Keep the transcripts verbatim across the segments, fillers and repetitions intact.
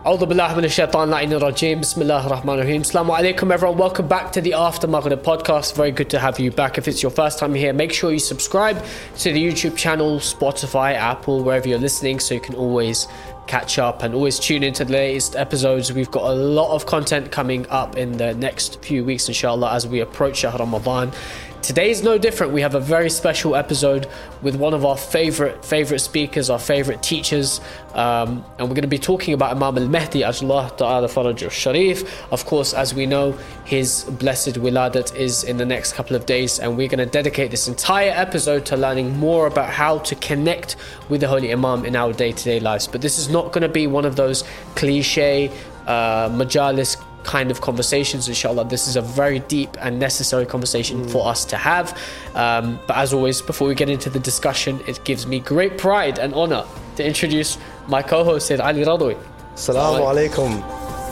A'udhu billahi minash shaitan la'inir rajim. Bismillahir rahmanir rahim. Assalamu alaikum everyone. Welcome back to the After Maghrib podcast. Very good to have you back. If it's your first time here, make sure you subscribe to the YouTube channel, Spotify, Apple, wherever you're listening, so you can always catch up and always tune into the latest episodes. We've got a lot of content coming up in the next few weeks, inshallah, as we approach Shahr Ramadan. Today is no different. We have a very special episode with one of our favorite favorite speakers, our favorite teachers, um, and we're going to be talking about Imam al-Mahdi, Ajlah Ta'ala Faraj al-Sharif. Of course, as we know, his blessed wiladat is in the next couple of days, and we're going to dedicate this entire episode to learning more about how to connect with the Holy Imam in our day-to-day lives. But this is not going to be one of those cliche uh, majalis kind of conversations, inshallah. This is a very deep and necessary conversation mm. for us to have, um, but as always, before we get into the discussion, it gives me great pride and honor to introduce my co-host Sayyid Ali Radwi. Assalamu alaikum.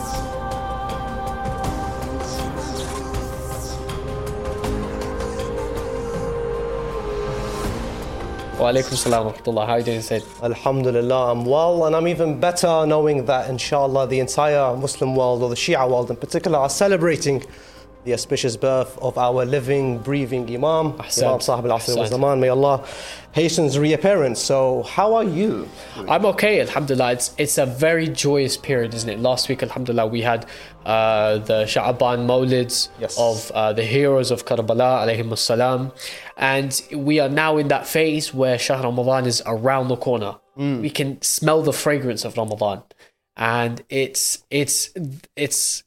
Wa alaikum salam wa rahmatullah. How are you doing, Sayyid? Alhamdulillah, I'm well, and I'm even better knowing that inshallah the entire Muslim world, or the Shia world in particular, are celebrating the auspicious birth of our living, breathing Imam, Ahsan. Imam Sahib al-Asr wa Zaman. May Allah hasten his reappearance. So how are you? I'm okay, alhamdulillah. It's, it's a very joyous period, isn't it? Last week, alhamdulillah, we had uh, the Sha'aban Mawlids yes. of uh, the heroes of Karbala, alayhim as-salam. And we are now in that phase where Shahr Ramadan is around the corner. Mm. We can smell the fragrance of Ramadan. And it's, it's, it's,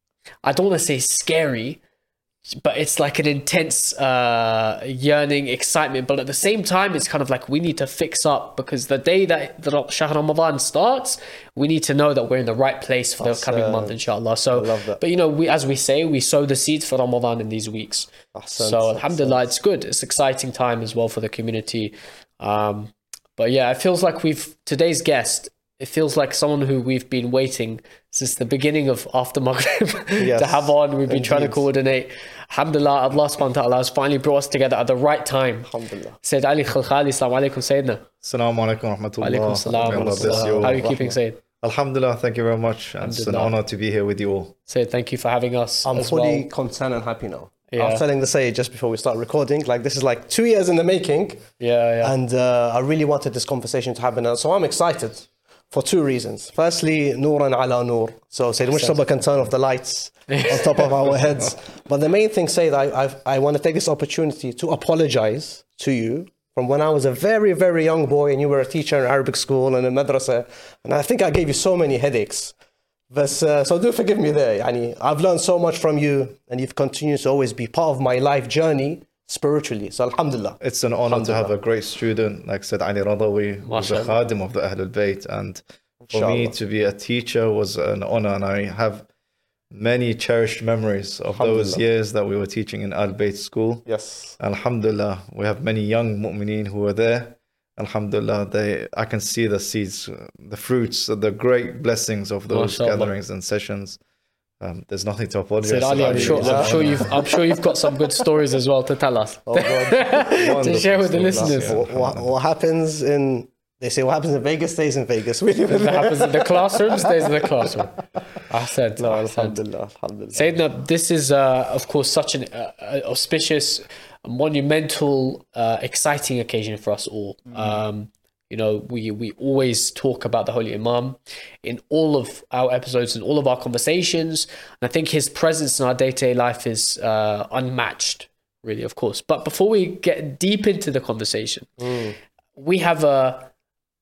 I don't want to say scary, but it's like an intense uh, yearning, excitement. But at the same time, it's kind of like we need to fix up, because the day that the Shahr Ramadan starts, we need to know that we're in the right place for That's, the coming uh, month, inshallah. So, I love that. but you know, we, as we say, we sow the seeds for Ramadan in these weeks. Ahsan, so, ahsan, alhamdulillah, it's good. It's exciting time as well for the community. Um, but yeah, it feels like we've, today's guest, it feels like someone who we've been waiting since the beginning of After Maghrib yes, to have on. We've been indeed. trying to coordinate. Alhamdulillah, Allah subhanahu wa ta'ala has finally brought us together at the right time. Alhamdulillah. Sayyid Ali Khalkhali, assalamu alaikum, Sayyidina. Assalamu alaikum wa rahmatullah. Alaikum salam. May Allah bless you all. How are you keeping, Sayyid? Alhamdulillah, thank you very much. And it's an honor to be here with you all. Sayyid, thank you for having us. I'm as fully well. content and happy now. Yeah. I was telling the Sayyid just before we start recording, like this is like two years in the making. Yeah, yeah. And uh, I really wanted this conversation to happen. So I'm excited for two reasons. Firstly, Nuran ala Nur. So Sayyid Mujtaba can turn off the lights on top of our heads. But the main thing, Sayyid, I, I've, I want to take this opportunity to apologize to you from when I was a very, very young boy and you were a teacher in Arabic school and in madrasa. And I think I gave you so many headaches. But, uh, so do forgive me there. Yani, I've learned so much from you, and you've continued to always be part of my life journey spiritually. So alhamdulillah. It's an honor to have a great student like Sayyid Ali Radawi, who's a khadim of the Ahl al-Bayt. And for Inshallah. me to be a teacher was an honor, and I have many cherished memories of those years that we were teaching in Al-Bayt school. Yes. Alhamdulillah, we have many young mu'mineen who were there. Alhamdulillah, they, I can see the seeds, the fruits, the great blessings of those MashaAllah. gatherings and sessions. Um, there's nothing to apologize Sayyid Ali, I'm about. sure, I'm sure you've, I'm sure you've got some good stories as well to tell us. Oh, God. To share with the listeners. What, what, what happens in, they say what happens in Vegas stays in Vegas. We live in What happens in the classroom stays in the classroom. I said, No, I said. alhamdulillah, alhamdulillah. Sayyidina, this is, uh, of course, such an uh, auspicious, monumental, uh, exciting occasion for us all. Mm-hmm. Um, you know, we, we always talk about the Holy Imam in all of our episodes and all of our conversations. And I think his presence in our day-to-day life is uh, unmatched, really, of course. But before we get deep into the conversation, mm. we have a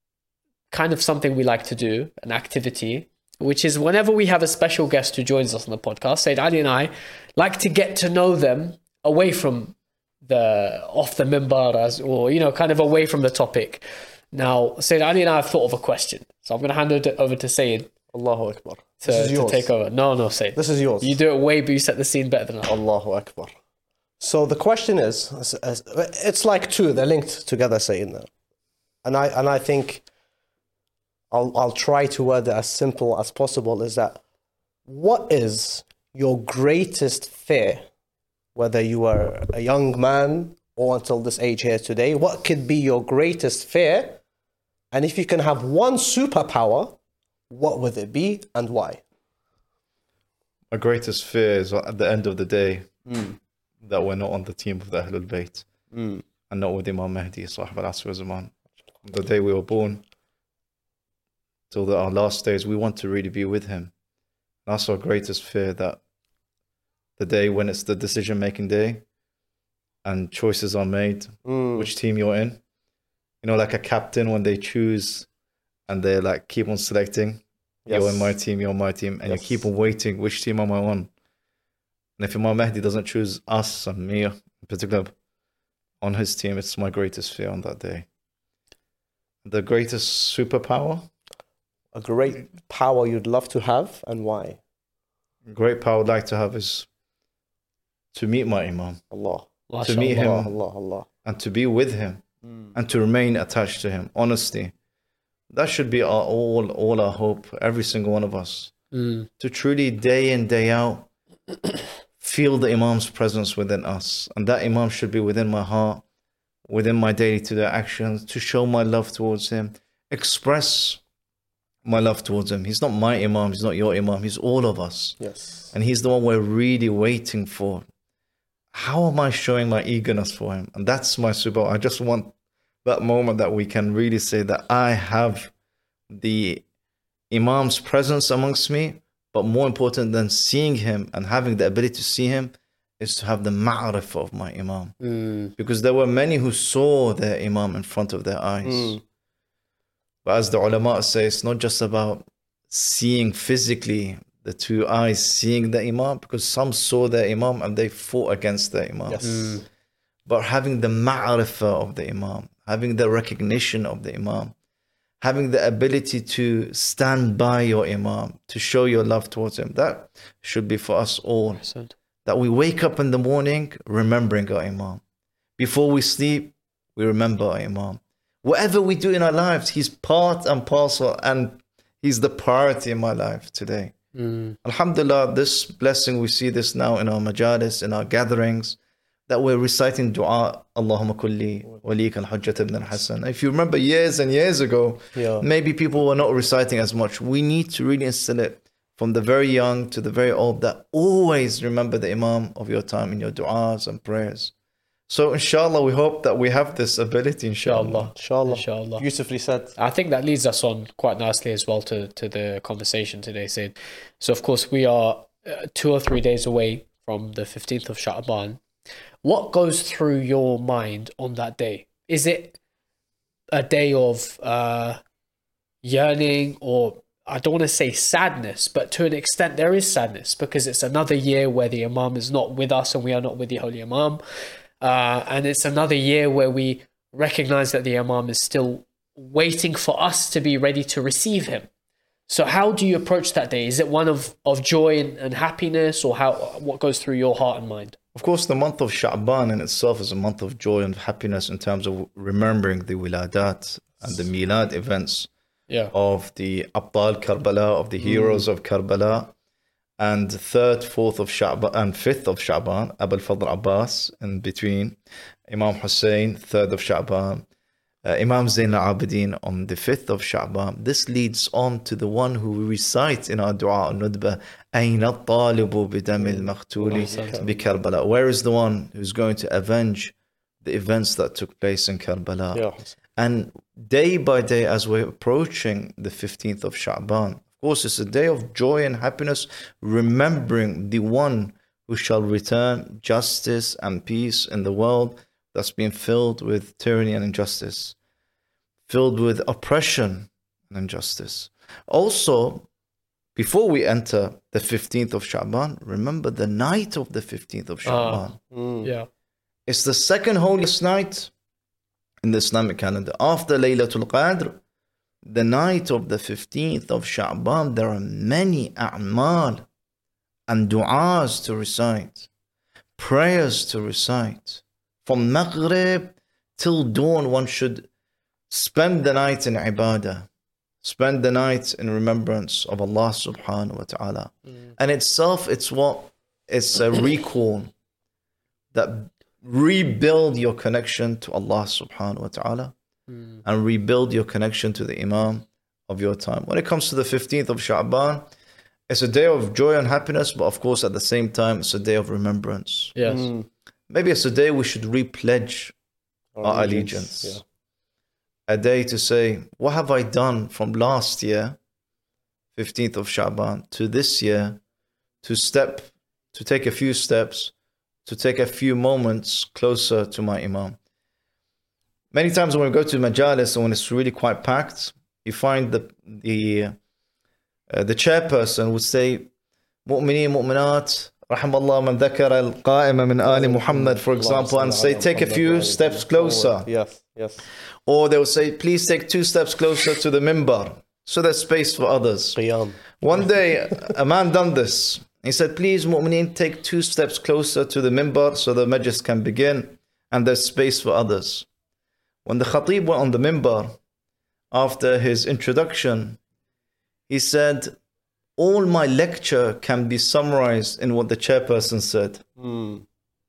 kind of something we like to do, an activity, which is whenever we have a special guest who joins us on the podcast, Sayyid Ali and I like to get to know them away from the, off the mimbar, as, or, you know, kind of away from the topic. Now, Sayyid Ali and I have thought of a question. So I'm going to hand it over to Sayyid. Allahu Akbar. To, This is to yours. take over. No, no, Sayyid. This is yours. You do it way, but you set the scene better than I. Allahu Akbar. So the question is, it's like two, they're linked together, Sayyidina. And I, and I think I'll, I'll try to word it as simple as possible, is that what is your greatest fear, whether you are a young man or until this age here today? What could be your greatest fear? And if you can have one superpower, what would it be and why? My greatest fear is at the end of the day Mm. that we're not on the team of the Ahlul Bayt Mm. and not with Imam Mahdi, Sahib al-Asr wa Zaman. The day we were born till the, our last days, we want to really be with him. That's our greatest fear, that the day when it's the decision-making day and choices are made, Mm. which team you're in. You know, like a captain when they choose and they like keep on selecting. Yes. You're in my team, you're in my team, and Yes. you keep on waiting, which team am I on? And if Imam Mahdi doesn't choose us and me in particular on his team, it's my greatest fear on that day. The greatest superpower, A great power you'd love to have and why? great power I'd like to have is to meet my Imam Allah. To meet him. Allah, Allah, Allah. and to be with him Mm. and to remain attached to him. Honesty. That should be our all, all our hope, every single one of us. Mm. To truly day in, day out, feel the Imam's presence within us. And that Imam should be within my heart, within my daily to day actions, to show my love towards him, express my love towards him. He's not my Imam, he's not your Imam, he's all of us. Yes. And he's the one we're really waiting for. How am I showing my eagerness for him? And that's my super. I just want that moment that we can really say that I have the Imam's presence amongst me, but more important than seeing him and having the ability to see him is to have the ma'rifah of my Imam. Mm. Because there were many who saw their Imam in front of their eyes. Mm. But as the ulama say, it's not just about seeing physically, the two eyes seeing the Imam, because some saw their Imam and they fought against their Imam. Yes. Mm. But having the ma'rifah of the Imam, having the recognition of the Imam, having the ability to stand by your Imam, to show your love towards him, that should be for us all. Understood. That we wake up in the morning remembering our Imam. Before we sleep, we remember our Imam. Whatever we do in our lives, he's part and parcel, and he's the priority in my life today. Mm. Alhamdulillah, this blessing, we see this now in our majalis, in our gatherings, that we're reciting dua, Allahumma kulli walik al-Hujjat ibn al-Hasan. If you remember years and years ago, Yeah. maybe people were not reciting as much. We need to really instill it from the very young to the very old, that always remember the Imam of your time in your du'as and prayers. So inshallah, we hope that we have this ability, inshallah. Inshallah. Inshallah. Beautifully said. I think that leads us on quite nicely as well to, to the conversation today, Sid. So, of course, we are uh, two or three days away from the fifteenth of Sha'ban. What goes through your mind on that day? Is it a day of uh, yearning, or I don't want to say sadness, but to an extent there is sadness, because it's another year where the Imam is not with us and we are not with the Holy Imam. Uh, and it's another year where we recognize that the Imam is still waiting for us to be ready to receive him. So how do you approach that day? Is it one of, of joy and, and happiness, or how what goes through your heart and mind? Of course, the month of Sha'ban in itself is a month of joy and happiness in terms of remembering the wiladat and the milad events Yeah. of the Abdal Karbala, of the heroes of Karbala. And third, fourth of Sha'ban, and fifth of Sha'ban, Abu al-Fadl Abbas in between, Imam Hussein, third of Sha'ban, uh, Imam Zain al-Abidin on the fifth of Sha'ban. This leads on to the one who we recite in our dua al-Nudba, أَيْنَ الطَّالِبُ بِدَمِ الْمَقْتُولِ بِكَرْبَلَا. Where is the one who's going to avenge the events that took place in Karbala? Yeah. And day by day, as we're approaching the fifteenth of Sha'ban, of course, it's a day of joy and happiness, remembering the one who shall return justice and peace in the world that's been filled with tyranny and injustice, filled with oppression and injustice. Also, before we enter the fifteenth of Sha'ban, remember the night of the fifteenth of Sha'ban. Mm. Yeah. It's the second holiest night in the Islamic calendar. After Laylatul Qadr, the night of the fifteenth of Sha'ban, there are many a'mal and du'as to recite, prayers to recite. From Maghrib till dawn, one should spend the night in ibadah, spend the night in remembrance of Allah subhanahu wa ta'ala. Mm. And itself, it's what? It's a recall that rebuild your connection to Allah subhanahu wa ta'ala Mm. and rebuild your connection to the Imam of your time. When it comes to the fifteenth of Sha'ban, it's a day of joy and happiness, but of course, at the same time, it's a day of remembrance. Yes. Mm. Maybe it's a day we should repledge Our our allegiance, allegiance. A day to say, what have I done from last year, fifteenth of Sha'ban, to this year, to step, to take a few steps, to take a few moments closer to my Imam. Many times when we go to majalis and when it's really quite packed, you find the the uh, the chairperson would say, "Mu'mineen, mu'minat, rahimallah man dhakara al-qa'ima min ali Muhammad," for example, and say, "Take a few steps closer." Yes, yes. Or they will say, "Please take two steps closer to the minbar, so there's space for others." Qiyam. One day, a man done this. He said, "Please, mu'mineen, take two steps closer to the minbar so the majlis can begin and there's space for others." When the khatib went on the minbar, after his introduction, he said, all my lecture can be summarized in what the chairperson said. Mm.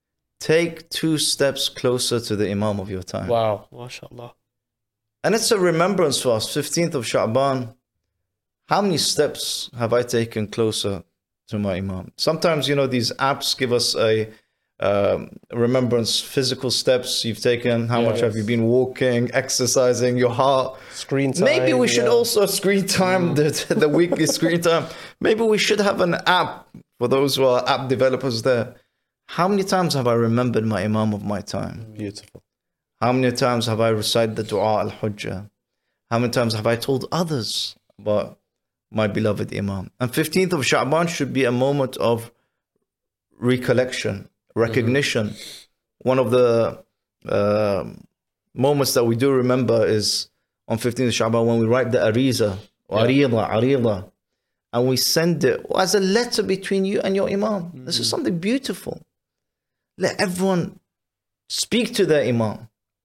Take two steps closer to the Imam of your time. Wow. MashaAllah. And it's a remembrance for us, fifteenth of Sha'ban. How many steps have I taken closer to my Imam? Sometimes, you know, these apps give us a um, remembrance, physical steps you've taken. How Yeah, much have yes. you been walking, exercising, your heart? Screen time. Maybe we should yeah. also screen time, the, the weekly screen time. Maybe we should have an app for those who are app developers there. How many times have I remembered my Imam of my time? Beautiful. How many times have I recited the dua al-hujjah? How many times have I told others about my beloved Imam? And fifteenth of Sha'ban should be a moment of recollection, recognition. Mm-hmm. One of the uh, moments that we do remember is on fifteenth of Sha'ban when we write the ariza, arida, arida, and we send it as a letter between you and your Imam. Mm-hmm. This is something beautiful. Let everyone speak to their Imam.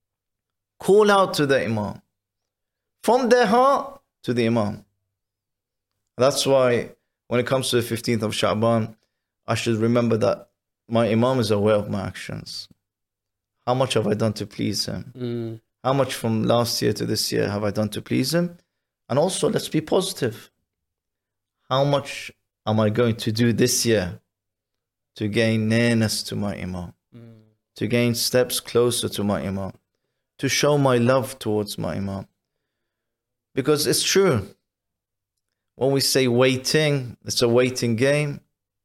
Call out to the Imam. From their heart to the Imam. That's why when it comes to the fifteenth of Sha'ban, I should remember that my Imam is aware of my actions. How much have I done to please him? Mm. How much from last year to this year have I done to please him? And also, let's be positive. How much am I going to do this year to gain nearness to my Imam? Mm. To gain steps closer to my Imam? To show my love towards my Imam? Because it's true. When we say waiting, it's a waiting game.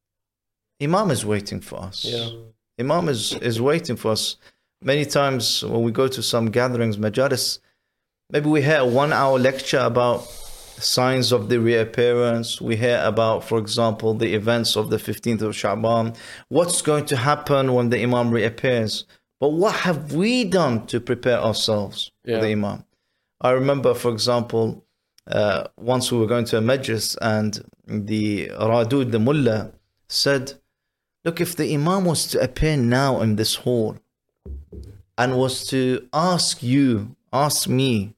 Imam is waiting for us. Yeah. Imam is, is waiting for us. Many times when we go to some gatherings, majalis, maybe we hear a one hour lecture about signs of the reappearance. We hear about, for example, the events of the fifteenth of Sha'ban. What's going to happen when the Imam reappears? But what have we done to prepare ourselves Yeah. for the Imam? I remember, for example, uh, once we were going to a majlis and the Radud, the mullah, said, look, if the Imam was to appear now in this hall and was to ask you, ask me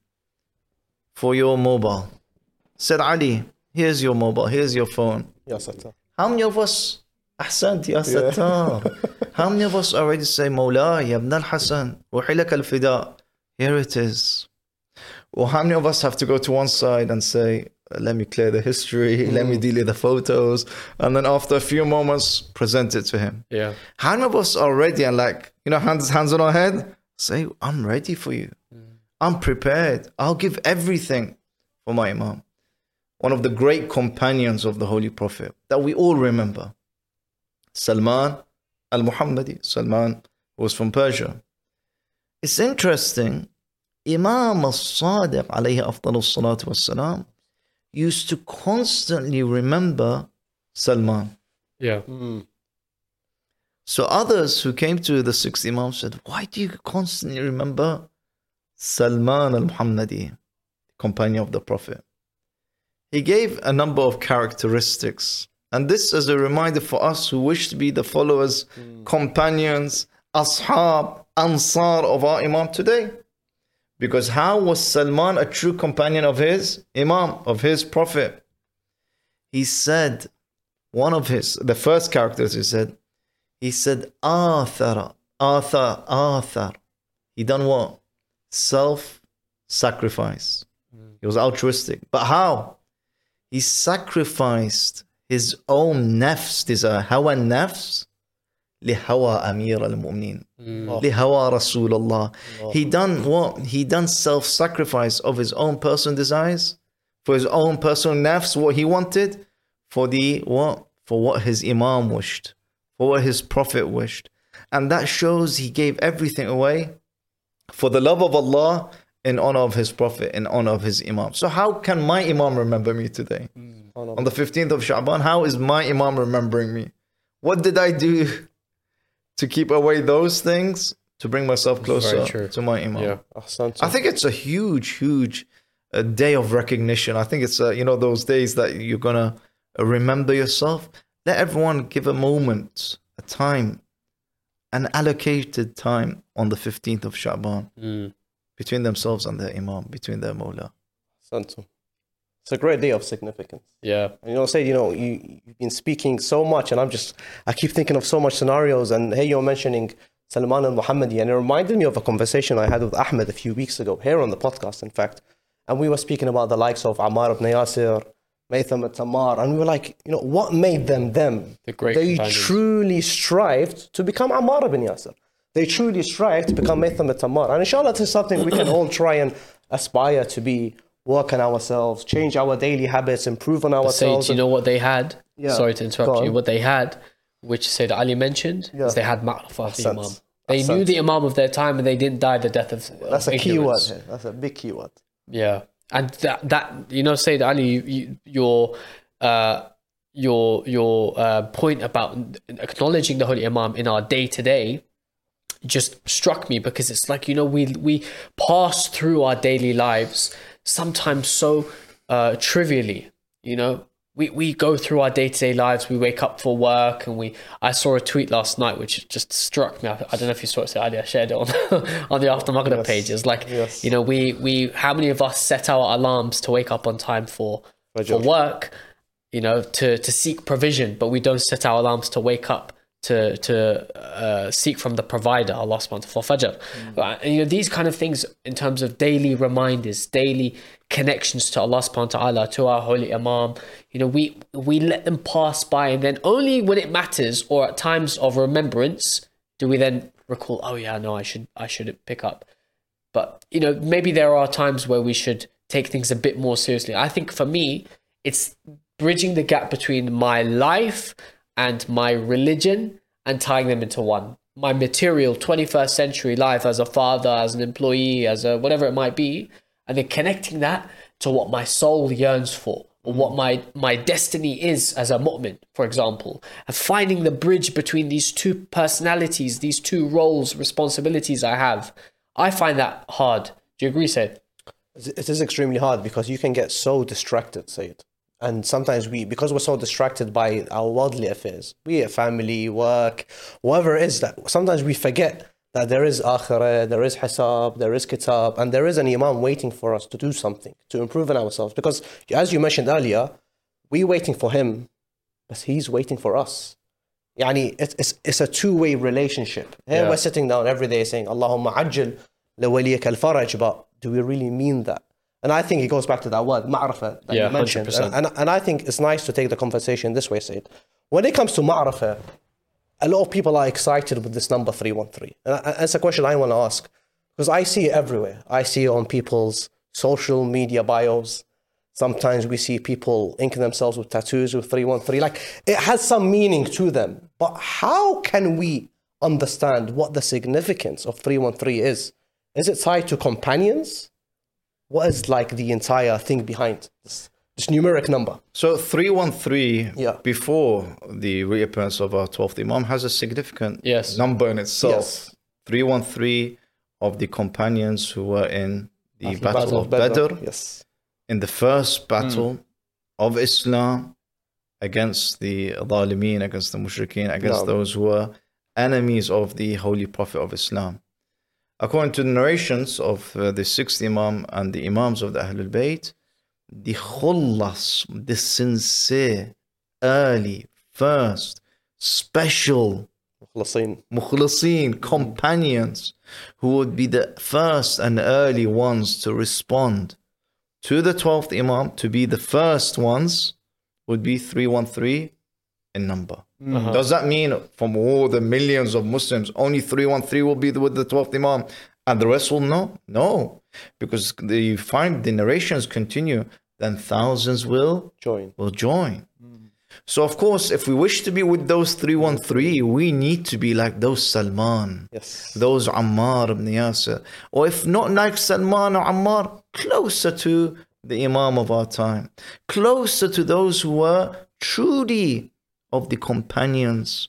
for your mobile, said, Ali, here's your mobile, here's your phone. Ya Sattar. How many of us, Ahsant, Ya Sattar, how many of us already say, Mawla, Ya Ibn al-Hasan, Wahilak al-Fida, here it is. Or how many of us have to go to one side and say, let me clear the history, mm. let me delete the photos, and then after a few moments, present it to him. Yeah. How many of us are ready and like, you know, hands, hands on our head, say, I'm ready for you. Mm. I'm prepared. I'll give everything for my Imam. One of the great companions of the Holy Prophet that we all remember, Salman al-Muhammadi. Salman was from Persia. It's interesting, Imam al-Sadiq alayhi afdalu salatu wassalam used to constantly remember Salman. Yeah. Mm. So others who came to the sixth Imam said, why do you constantly remember Salman al-Muhammadi, companion of the Prophet? He gave a number of characteristics. And this is a reminder for us who wish to be the followers, mm. companions, ashab, ansar of our Imam today. Because how was Salman a true companion of his Imam, of his Prophet? He said, one of his, the first characters he said, he said, Athara, Athar, Athar. He done what? Self-sacrifice. He was altruistic. But how? He sacrificed his own nafs, desire, hawa nafs, lihawa amir al-mu'minin, lihawa Rasulullah. He done what? He done self-sacrifice of his own personal desires, for his own personal nafs, what he wanted, for the what? For what his imam wished, for what his prophet wished. And that shows he gave everything away for the love of Allah, in honor of his prophet, in honor of his imam. So how can my imam remember me today? Mm. On the fifteenth of Sha'ban, how is my imam remembering me? What did I do to keep away those things to bring myself closer to my imam? Yeah. I think it's a huge, huge uh, day of recognition. I think it's, uh, you know, those days that you're going to remember yourself. Let everyone give a moment, a time, an allocated time on the fifteenth of Sha'ban. Mm. Between themselves and their imam, between their Mawla. It's a great day of significance. Yeah. And you know, Sayyid, you know, you, you've been speaking so much, and I'm just, I keep thinking of so much scenarios. And here you're mentioning Salman al-Muhammadi, and it reminded me of a conversation I had with Ahmed a few weeks ago, here on the podcast, in fact. And we were speaking about the likes of Ammar ibn Yasir, Maytham al-Tammar, and we were like, you know, what made them them? The great They companions. truly strived to become Ammar ibn Yasir. They truly strive to become Maytham al-Tammar. And inshallah, this is something we can all try and aspire to be, work on ourselves, change our daily habits, improve on ourselves. Say, do you know what they had? Yeah. Sorry to interrupt you. What they had, which Sayyid Ali mentioned, Yeah. is they had ma'rifah of the Ahsant. imam. They Ahsant. knew the imam of their time, and they didn't die the death of That's of a key word ignorance. here. That's a big key word. Yeah. And that, that you know, Sayyid Ali, you, you, your, uh, your, your uh, point about acknowledging the Holy Imam in our day-to-day just struck me, because it's like, you know, we we pass through our daily lives sometimes so uh, trivially, you know. We we go through our day-to-day lives, we wake up for work, and we I saw a tweet last night which just struck me. I, I don't know if you saw it, Ali, I shared it on on the After Maghrib Yes. page. It's like, Yes. you know, we we how many of us set our alarms to wake up on time for For for job. work, you know, to to seek provision, but we don't set our alarms to wake up to to uh, seek from the provider, Allah subhanahu wa ta'ala, for Fajr. Right? And, you know, these kind of things in terms of daily reminders, daily connections to Allah subhanahu wa ta'ala, to our Holy Imam, you know, we we let them pass by, and then only when it matters or at times of remembrance do we then recall, oh yeah, no, I should I should pick up. But, you know, maybe there are times where we should take things a bit more seriously. I think for me, it's bridging the gap between my life and my religion and tying them into one. My material twenty-first century life as a father, as an employee, as a whatever it might be, and then connecting that to what my soul yearns for, or what my, my destiny is as a mu'min, for example. And finding the bridge between these two personalities, these two roles, responsibilities I have. I find that hard. Do you agree, Said? It is extremely hard because you can get so distracted, Sayyid. And sometimes we, because we're so distracted by our worldly affairs, be it family, work, whatever it is, that sometimes we forget that there is akhirah, there is hisab, there is kitab, and there is an imam waiting for us to do something, to improve in ourselves. Because as you mentioned earlier, we're waiting for him, but he's waiting for us. Yani, it's, it's, it's a two-way relationship. Here Yeah. we're sitting down every day saying, Allahumma ajil lawaliyaka al-faraj, but do we really mean that? And I think it goes back to that word, ma'rifah, that Yeah, you mentioned. one hundred And, percent. and, and I think it's nice to take the conversation this way, Said. When it comes to ma'rifah, a lot of people are excited with this number three one three. And I- and it's a question I want to ask, because I see it everywhere. I see it on people's social media bios. Sometimes we see people inking themselves with tattoos with three one three. Like, it has some meaning to them. But how can we understand what the significance of three one three is? Is it tied to companions? What is like the entire thing behind this, this numeric number? So three one three, Yeah. before the reappearance of our twelfth Imam, has a significant Yes. number in itself. Yes. three one three of the companions who were in the Battle Battle of of Badr, Yes. in the first battle of Islam against the Zalimeen, against the Mushrikeen, against No. those who were enemies of the Holy Prophet of Islam. According to the narrations of uh, the sixth Imam and the Imams of the Ahlul Bayt, the khullas, the sincere, early, first, special مخلصين. mukhlasin, companions, who would be the first and early ones to respond to the twelfth Imam to be the first ones would be three one three in number. Uh-huh. Does that mean from all the millions of Muslims, only three one three will be with the twelfth Imam and the rest will know? No, because you find the narrations continue, then thousands will join. Will join. Mm. So of course, if we wish to be with those three one three, we need to be like those Salman, yes, those Ammar ibn Yasir, or if not like Salman or Ammar, closer to the Imam of our time, closer to those who were truly of the companions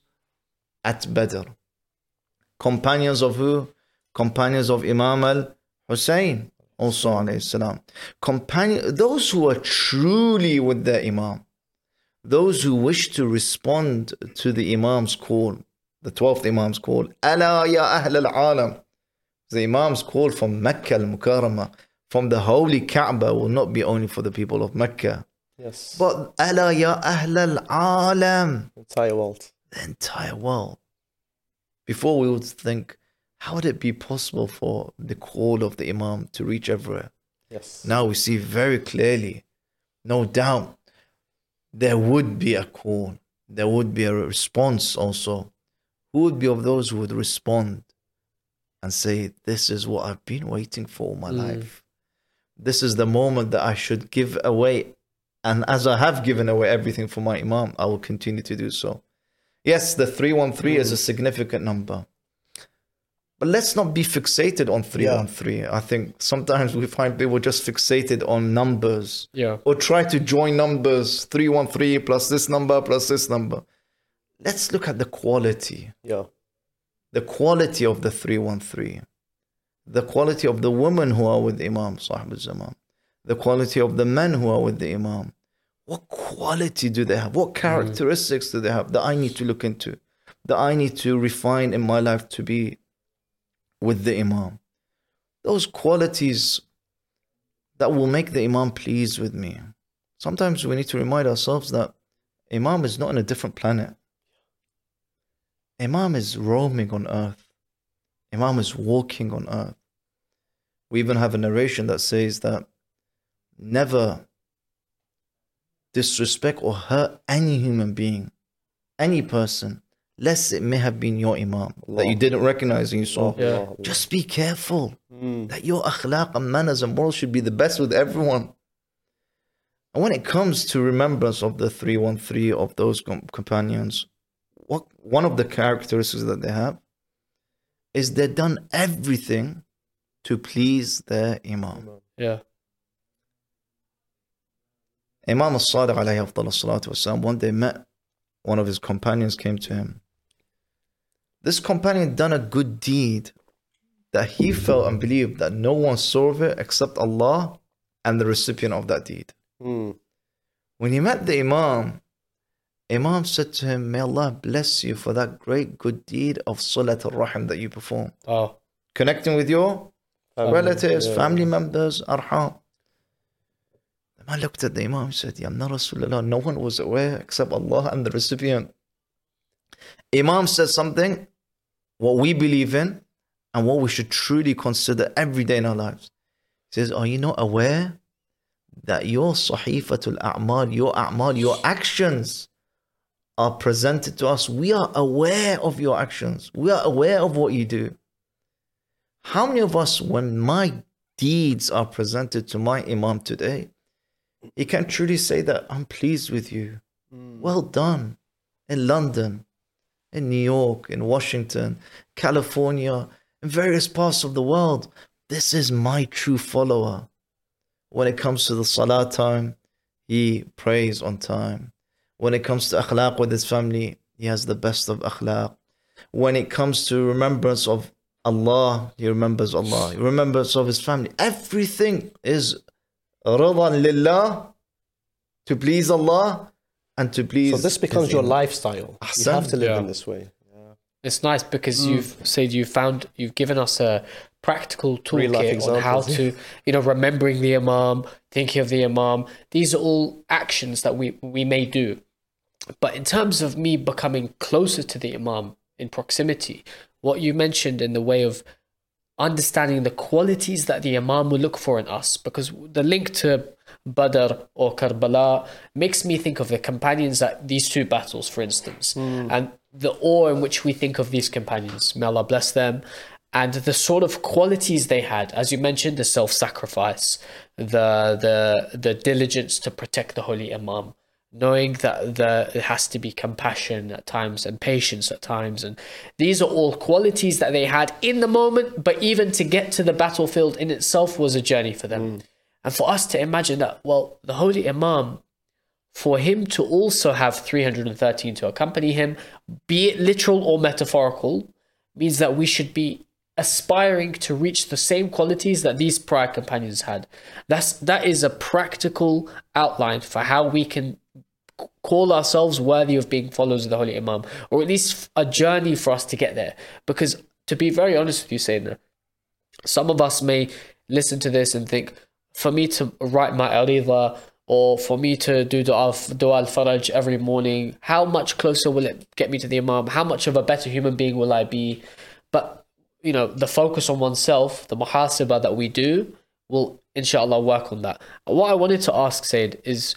at Badr. Companions of who? Companions of Imam al-Hussein, also alayhi salam. Companion, those who are truly with the Imam, those who wish to respond to the Imam's call, the twelfth Imam's call, Ala ya Ahl al-Alam. The Imam's call from Mecca al-Mukarramah, from the holy Kaaba, will not be only for the people of Mecca. Yes. But Ala ya Ahl al-Alam. Entire world. The entire world. Before we would think, how would it be possible for the call of the Imam to reach everywhere? Yes. Now we see very clearly, no doubt, there would be a call. There would be a response also. Who would be of those who would respond and say, this is what I've been waiting for all my mm. life. This is the moment that I should give away. And as I have given away everything for my Imam, I will continue to do so. Yes, the three one three mm. is a significant number. But let's not be fixated on three one three. Yeah. I think sometimes we find people just fixated on numbers. Yeah. Or try to join numbers, three one three plus this number plus this number. Let's look at the quality. Yeah. The quality of the three one three. The quality of the women who are with Imam, Sahib al-Zaman. The quality of the men who are with the Imam. What quality do they have? What characteristics mm. do they have that I need to look into? That I need to refine in my life to be with the Imam? Those qualities that will make the Imam pleased with me. Sometimes we need to remind ourselves that Imam is not on a different planet. Imam is roaming on earth. Imam is walking on earth. We even have a narration that says that never disrespect or hurt any human being, any person, lest it may have been your Imam Allah. That you didn't recognize and you saw. Allah. Yeah. Just be careful mm. that your akhlaq and manners and morals should be the best with everyone. And when it comes to remembrance of the three one three of those com- companions, what one of the characteristics that they have is they've done everything to please their Imam. Yeah. Imam al-Sadiq alayhi afdal as-salatu was-salam, one day met one of his companions, came to him. This companion had done a good deed that he felt and believed that no one saw of it except Allah and the recipient of that deed. Mm. When he met the Imam, Imam said to him, may Allah bless you for that great good deed of Salat al-Rahim that you performed. Oh. Connecting with your family, relatives, yeah. family members, arham. The man looked at the Imam and said, Ya Rasulullah, no one was aware except Allah and the recipient. Imam says something, what we believe in, and what we should truly consider every day in our lives. He says, are you not aware that your sahifatul a'mal, your a'mal, your actions are presented to us? We are aware of your actions. We are aware of what you do. How many of us, when my deeds are presented to my Imam today, he can truly say that I'm pleased with you. Mm. Well done. In London, in New York, in Washington, California, in various parts of the world. This is my true follower. When it comes to the salah time, he prays on time. When it comes to akhlaq with his family, he has the best of akhlaq. When it comes to remembrance of Allah, he remembers Allah. He remembers of his family. Everything is Radan lillah, to please Allah and to please. So this becomes your Imam. Lifestyle. Ahsan. You have to live Yeah. in this way. Yeah. It's nice because Mm. you've said you found you've given us a practical Real life toolkit on how examples. to, you know, remembering the Imam, thinking of the Imam. These are all actions that we we may do. But in terms of me becoming closer to the Imam in proximity, what you mentioned in the way of understanding the qualities that the Imam will look for in us, because the link to Badr or Karbala makes me think of the companions at these two battles, for instance, mm. and the awe in which we think of these companions. May Allah bless them. And the sort of qualities they had, as you mentioned, the self-sacrifice, the the the diligence to protect the Holy Imam, knowing that the, it has to be compassion at times and patience at times. And these are all qualities that they had in the moment, but even to get to the battlefield in itself was a journey for them. Mm. And for us to imagine that, well, the Holy Imam, for him to also have three hundred thirteen to accompany him, be it literal or metaphorical, means that we should be aspiring to reach the same qualities that these prior companions had. That's that is a practical outline for how we can call ourselves worthy of being followers of the Holy Imam, or at least a journey for us to get there. Because to be very honest with you, Sayyidina, some of us may listen to this and think, for me to write my arida, or for me to do dua, dua al-faraj every morning, how much closer will it get me to the Imam? How much of a better human being will I be? But you know, the focus on oneself, the muhasibah that we do, will inshallah work on that. What I wanted to ask, Sayyid, is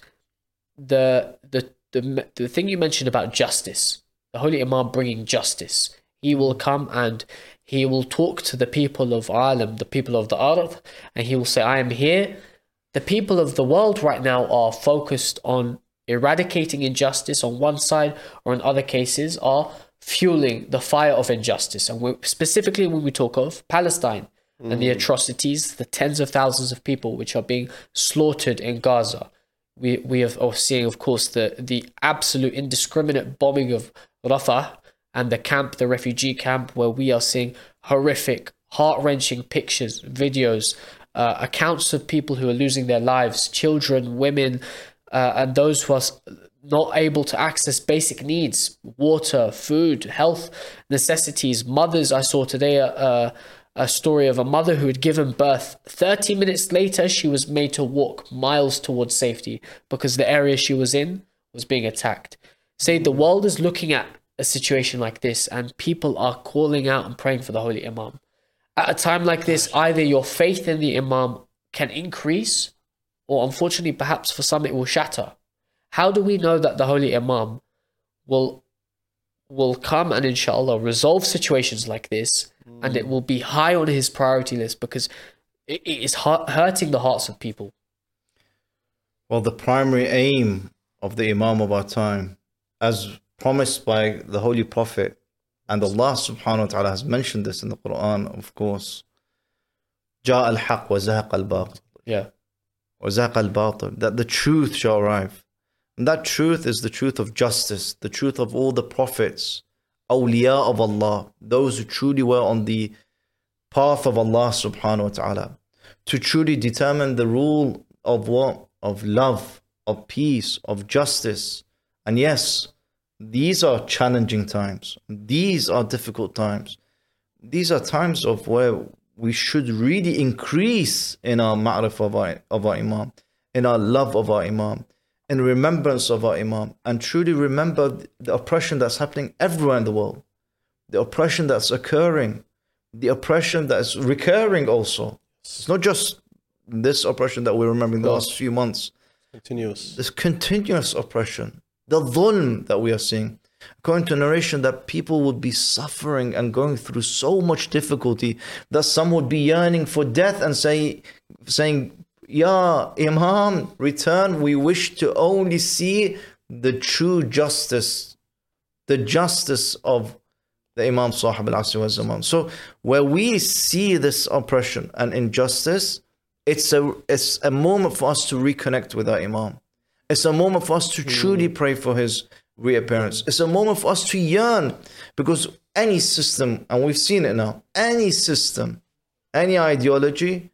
the the the the thing you mentioned about justice, the Holy Imam bringing justice. He will come and he will talk to the people of Alam, the people of the Ard, and he will say, I am here. The people of the world right now are focused on eradicating injustice on one side, or in other cases are fueling the fire of injustice. And we're, specifically when we talk of Palestine mm. and the atrocities, the tens of thousands of people which are being slaughtered in Gaza. We we have, are seeing, of course, the, the absolute indiscriminate bombing of Rafah and the camp, the refugee camp, where we are seeing horrific, heart-wrenching pictures, videos, uh, accounts of people who are losing their lives, children, women, uh, and those who are not able to access basic needs, water, food, health necessities. Mothers, I saw today a, a story of a mother who had given birth. thirty minutes later, she was made to walk miles towards safety because the area she was in was being attacked. Say the world is looking at a situation like this and people are calling out and praying for the Holy Imam. At a time like this, either your faith in the Imam can increase, or unfortunately, perhaps for some, it will shatter. How do we know that the Holy Imam will will come and inshallah resolve situations like this, mm. and it will be high on his priority list because it, it is hurting the hearts of people? Well, the primary aim of the Imam of our time, as promised by the Holy Prophet, and Allah subhanahu wa ta'ala has mentioned this in the Quran, of course, جاء الحق وزهق الباطل. Yeah. وزهق الباطل, that the truth shall arrive. And that truth is the truth of justice, the truth of all the prophets, awliya of Allah, those who truly were on the path of Allah subhanahu wa ta'ala, to truly determine the rule of what? Of love, of peace, of justice. And yes, these are challenging times. These are difficult times. These are times of where we should really increase in our ma'rif of our, of our Imam, in our love of our Imam, in remembrance of our Imam, and truly remember the oppression that's happening everywhere in the world, the oppression that's occurring, the oppression that's recurring also. It's not just this oppression that we're remembering the last few months. Continuous. This continuous oppression, the dhulm that we are seeing. According to a narration, that people would be suffering and going through so much difficulty that some would be yearning for death and say, saying, Ya Imam, return, we wish to only see the true justice, the justice of the Imam Sahib al-Asr wa Zaman. So where we see this oppression and injustice, it's a, it's a moment for us to reconnect with our Imam. It's a moment for us to truly pray for his reappearance. It's a moment for us to yearn, because any system, and we've seen it now, any system, any ideology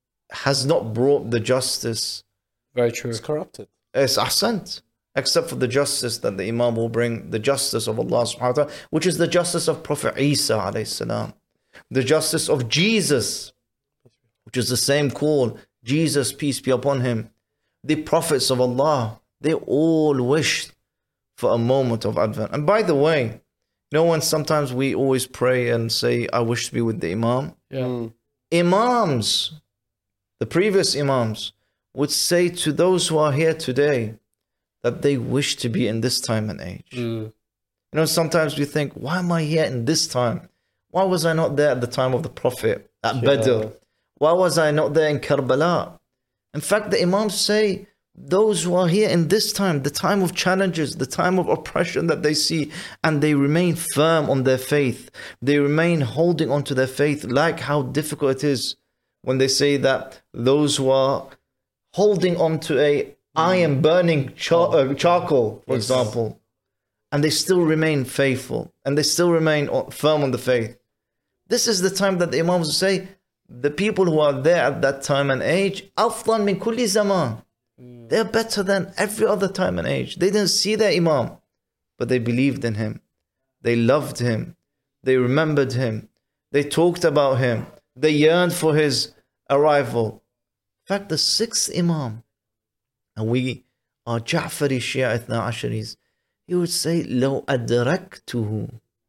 has not brought the justice. Very true. It's corrupted. It's ahsant. Except for the justice that the Imam will bring, the justice of Allah subhanahu wa ta'ala, which is the justice of Prophet Isa alayhi salam, the justice of Jesus, which is the same call, Jesus, peace be upon him. The prophets of Allah, they all wished for a moment of advent. And by the way, you know when sometimes we always pray and say, I wish to be with the Imam? Yeah. Mm. Imams, the previous Imams, would say to those who are here today that they wish to be in this time and age. Mm. You know, sometimes we think, why am I here in this time? Why was I not there at the time of the Prophet, at Yeah. Badr? Why was I not there in Karbala? In fact, the Imams say, those who are here in this time, the time of challenges, the time of oppression that they see, and they remain firm on their faith, they remain holding on to their faith, like how difficult it is when they say that those who are holding on to a iron burning char- uh, charcoal, for Yes. example, and they still remain faithful, and they still remain o- firm on the faith. This is the time that the Imams say, the people who are there at that time and age, أفضل من كل زمان. They're better than every other time and age. They didn't see their Imam, but they believed in him. They loved him. They remembered him. They talked about him. They yearned for his arrival. In fact, the sixth Imam, and we are Ja'fari Shia Ithna Asharis, he would say, لو أدركته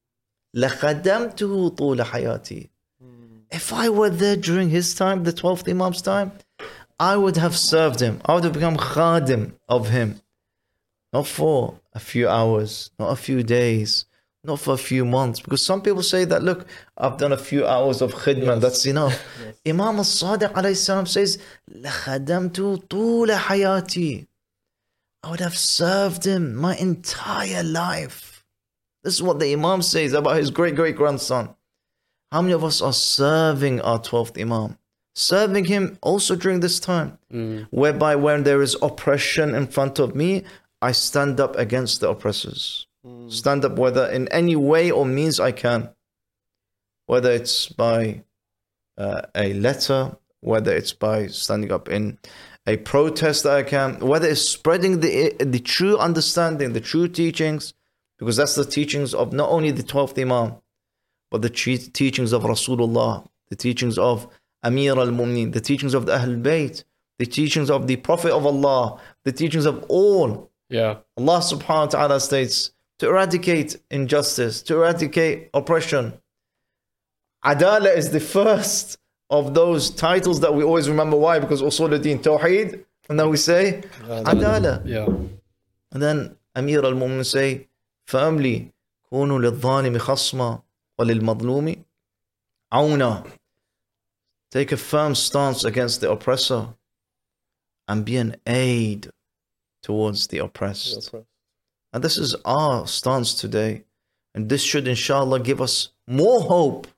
لخدمته طول حياتي. If I were there during his time, the twelfth Imam's time, I would have served him. I would have become khadim of him. Not for a few hours, not a few days, not for a few months. Because some people say that, look, I've done a few hours of khidmah, Yes. that's enough. Yes. Imam al-Sadiq alayhi salam says, لَخَدَمْتُ طُولَ حَيَاتِي. I would have served him my entire life. This is what the Imam says about his great-great-grandson. How many of us are serving our twelfth Imam? Serving him also during this time, Mm. whereby when there is oppression in front of me, I stand up against the oppressors. Mm. Stand up whether in any way or means I can. Whether it's by uh, a letter, whether it's by standing up in a protest that I can, whether it's spreading the, the true understanding, the true teachings, because that's the teachings of not only the twelfth Imam, but the che- teachings of Rasulullah, the teachings of Amir al-Mu'mineen, the teachings of the Ahl Bayt, the teachings of the Prophet of Allah, the teachings of all. Yeah. Allah subhanahu wa ta'ala states, to eradicate injustice, to eradicate oppression. Adala is the first of those titles that we always remember. Why? Because Usuluddin Tawheed, and then we say Adala. Yeah. And then Amir al-Mu'min say firmly, كونوا للظالم خصما وللمظلوم عونا. Take a firm stance against the oppressor and be an aid towards the oppressed. And this is our stance today. And this should, inshallah, give us more hope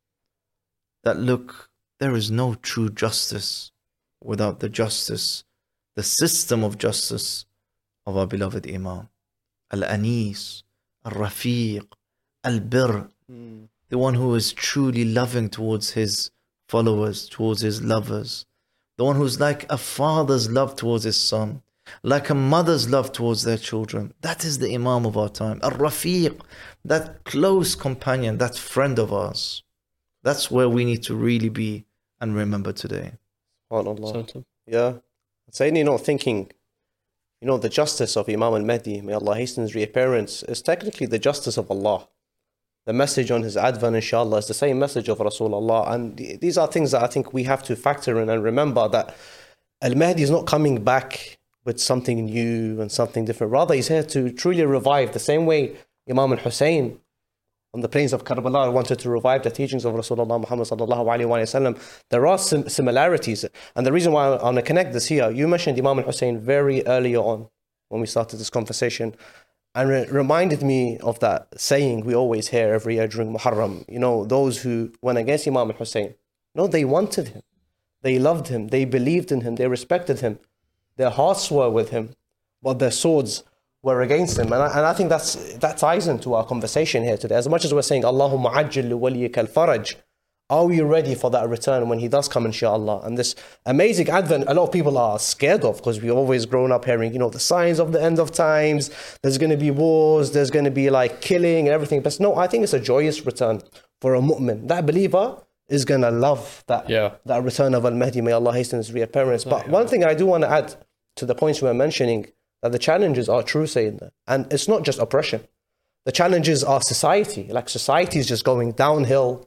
that, look, there is no true justice without the justice, the system of justice of our beloved Imam. Al-Anis, Al-Rafiq, Al-Bir, Mm. the one who is truly loving towards his followers, towards his lovers, the one who's like a father's love towards his son, like a mother's love towards their children. That is the Imam of our time. Al-Rafiq, that close companion, that friend of ours. That's where we need to really be and remember today. SubhanAllah. So- Yeah. Saying, you know, thinking, you know, the justice of Imam al-Mahdi, may Allah hasten his reappearance, is technically the justice of Allah. The message on his advent, inshallah, is the same message of Rasulullah. And th- these are things that I think we have to factor in and remember that al-Mahdi is not coming back with something new and something different. Rather, he's here to truly revive the same way Imam al-Hussein on the plains of Karbala wanted to revive the teachings of Rasulullah Muhammad sallallahu alayhi wa sallam. There are sim- similarities. And the reason why I want to connect this here, you mentioned Imam al-Hussein very earlier on when we started this conversation, and re- reminded me of that saying we always hear every year during Muharram. You know, those who went against Imam al-Hussein, no, they wanted him. They loved him. They believed in him. They respected him. Their hearts were with him, but their swords were against him. And I, and I think that's that ties into our conversation here today. As much as we're saying, Allahumma ajil li waliyika al-faraj, are we ready for that return when he does come, inshallah? And this amazing advent, a lot of people are scared of, because we've always grown up hearing, you know, the signs of the end of times. There's going to be wars. There's going to be like killing and everything. But no, I think it's a joyous return for a mu'min. That believer is going to love that, Yeah. that return of Al-Mahdi. May Allah hasten his reappearance. But one thing I do want to add to the points we were mentioning, that the challenges are true, Sayyidina. And it's not just oppression. The challenges are society. Like society is just going downhill.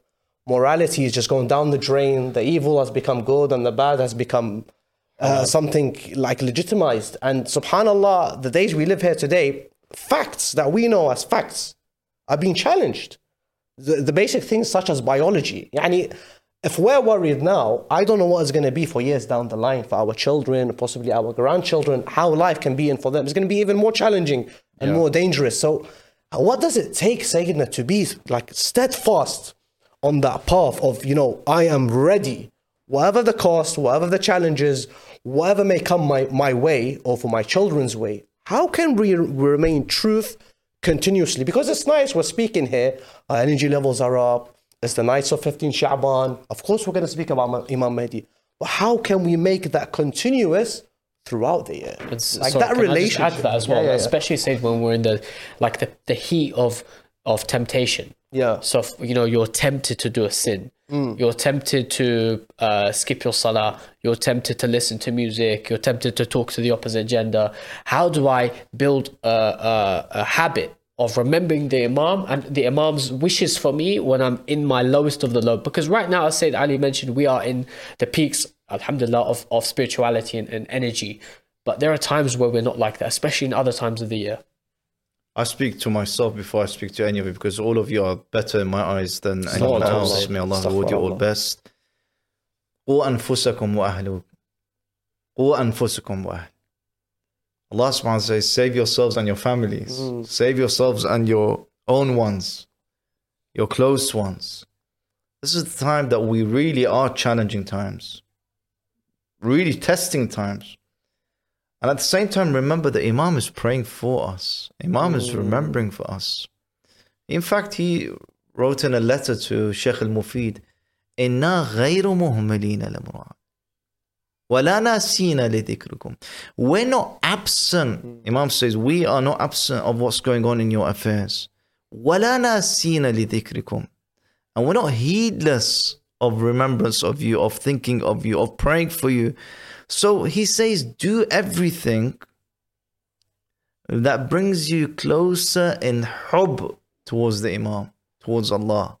morality is just going down the drain. The evil has become good and the bad has become uh, something like legitimized. And subhanAllah, the days we live here today, facts that we know as facts are being challenged. The, the basic things such as biology. Yani, if we're worried now, I don't know what it's going to be for years down the line for our children, possibly our grandchildren, how life can be, and for them it's going to be even more challenging and Yeah. more dangerous. So what does it take, Sayyidina, to be like steadfast on that path of, you know, I am ready, whatever the cost, whatever the challenges, whatever may come my, my way or for my children's way? How can we remain truth continuously? Because it's nice, we're speaking here, our energy levels are up, it's the nights of fifteen Sha'ban. Of course, we're going to speak about Imam Mahdi. But how can we make that continuous throughout the year? It's, Like so that can I just relationship. add to that as well, Yeah, yeah, yeah. especially say when we're in the like the, the heat of of temptation. Yeah. So if, you know, you're tempted to do a sin. You're tempted to uh, skip your salah. You're tempted to listen to music. You're tempted to talk to the opposite gender. How do I build a, a, a habit of remembering the Imam and the Imam's wishes for me when I'm in my lowest of the low? Because right now, as Sayyid Ali mentioned, we are in the peaks, alhamdulillah, of, of spirituality and, and energy. But there are times where we're not like that, especially in other times of the year. I speak to myself before I speak to any of you, because all of you are better in my eyes than anyone Astaghfirullah. else. May Allah reward you all Astaghfirullah. best. قُوا أَنفُسَكُمْ وَأَهْلُكُمْ قُوا أَنفُسَكُمْ وَأَهْلُكُمْ. Allah subhanahu wa ta'ala says, save yourselves and your families. Save yourselves and your own ones, your close ones. This is the time that we really are challenging times, really testing times. And at the same time, remember that Imam is praying for us. Imam is remembering for us. In fact, he wrote in a letter to Sheikh al-Mufid, إِنَّا غَيْرُ مُهْمَلِينَ لَمُرَعَ وَلَا نَاسِينَ لِذِكْرِكُمْ. We're not absent. Imam says, we are not absent of what's going on in your affairs. وَلَا نَاسِينَ لِذِكْرِكُمْ. And we're not heedless of remembrance of you, of thinking of you, of praying for you. So he says, do everything that brings you closer in hub towards the Imam, towards Allah.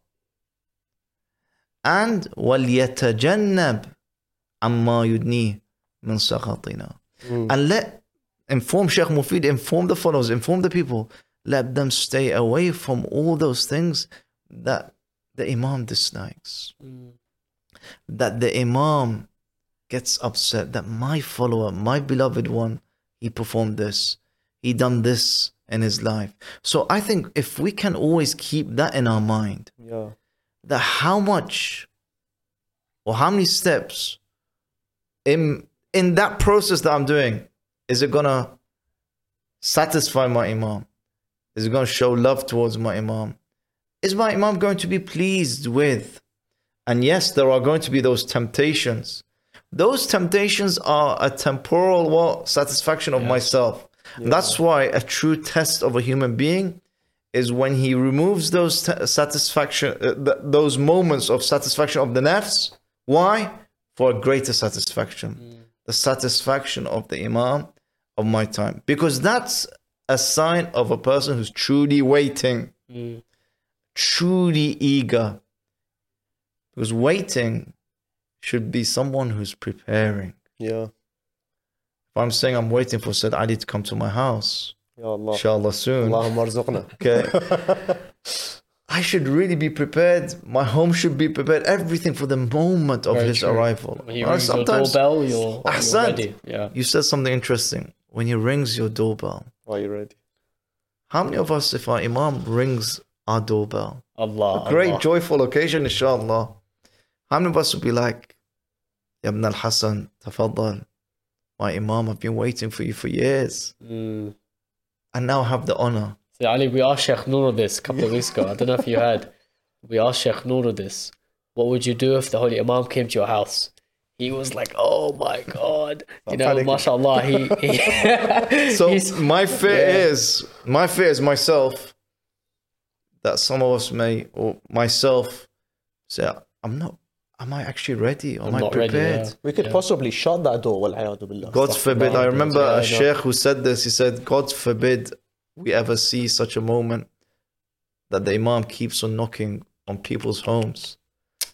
And وَلْيَتَجَنَّبْ عَمَّا يُدْنِيهِ مِنْ سَخَطِنَا. And let, inform Sheikh Mufid, inform the followers, inform the people, let them stay away from all those things that the Imam dislikes. That the Imam gets upset, that my follower, my beloved one, he performed this, he done this in his life. So I think if we can always keep that in our mind, Yeah. that how much or how many steps in in that process that I'm doing, is it gonna satisfy my Imam? Is it gonna show love towards my Imam? Is my Imam going to be pleased with? And yes, there are going to be those temptations. Those temptations are a temporal what, satisfaction of myself. And that's why a true test of a human being is when he removes those t- satisfaction, uh, th- those moments of satisfaction of the nafs. Why? For a greater satisfaction. Mm. The satisfaction of the Imam of my time. Because that's a sign of a person who's truly waiting, mm. truly eager. Because waiting should be someone who's preparing. Yeah. If I'm saying I'm waiting for Sayyid Ali to come to my house, Ya Allah. inshallah soon. Allahumma arzuqna. Okay. I should really be prepared. My home should be prepared. Everything for the moment of Very his true. arrival. When he Uh, rings your doorbell, you're, you're Ahsan. ready. Yeah. You said something interesting. When he rings your doorbell, Are you ready? how many of us, if our Imam rings our doorbell, Allah. a great Allah. joyful occasion, inshallah, how many of us would be like, Ya Ibn al-Hassan, tafaddal, my Imam, I've been waiting for you for years, Mm. and now have the honor. See, Ali, we asked Sheikh Noor this a couple of weeks ago. I don't know if you heard. We asked Sheikh Noor this. What would you do if the Holy Imam came to your house? He was like, oh my God. You know, panicking. mashallah, he... he So he's- my fear Yeah. is, my fear is myself, that some of us may, or myself, say, I'm not, am I actually ready? Am I'm I not ready, prepared? yeah. We could Yeah. possibly shut that door. Wal-'iyadu billah. God forbid. I remember Yeah, I a know. sheikh who said this. He said, God forbid we ever see such a moment that the Imam keeps on knocking on people's homes.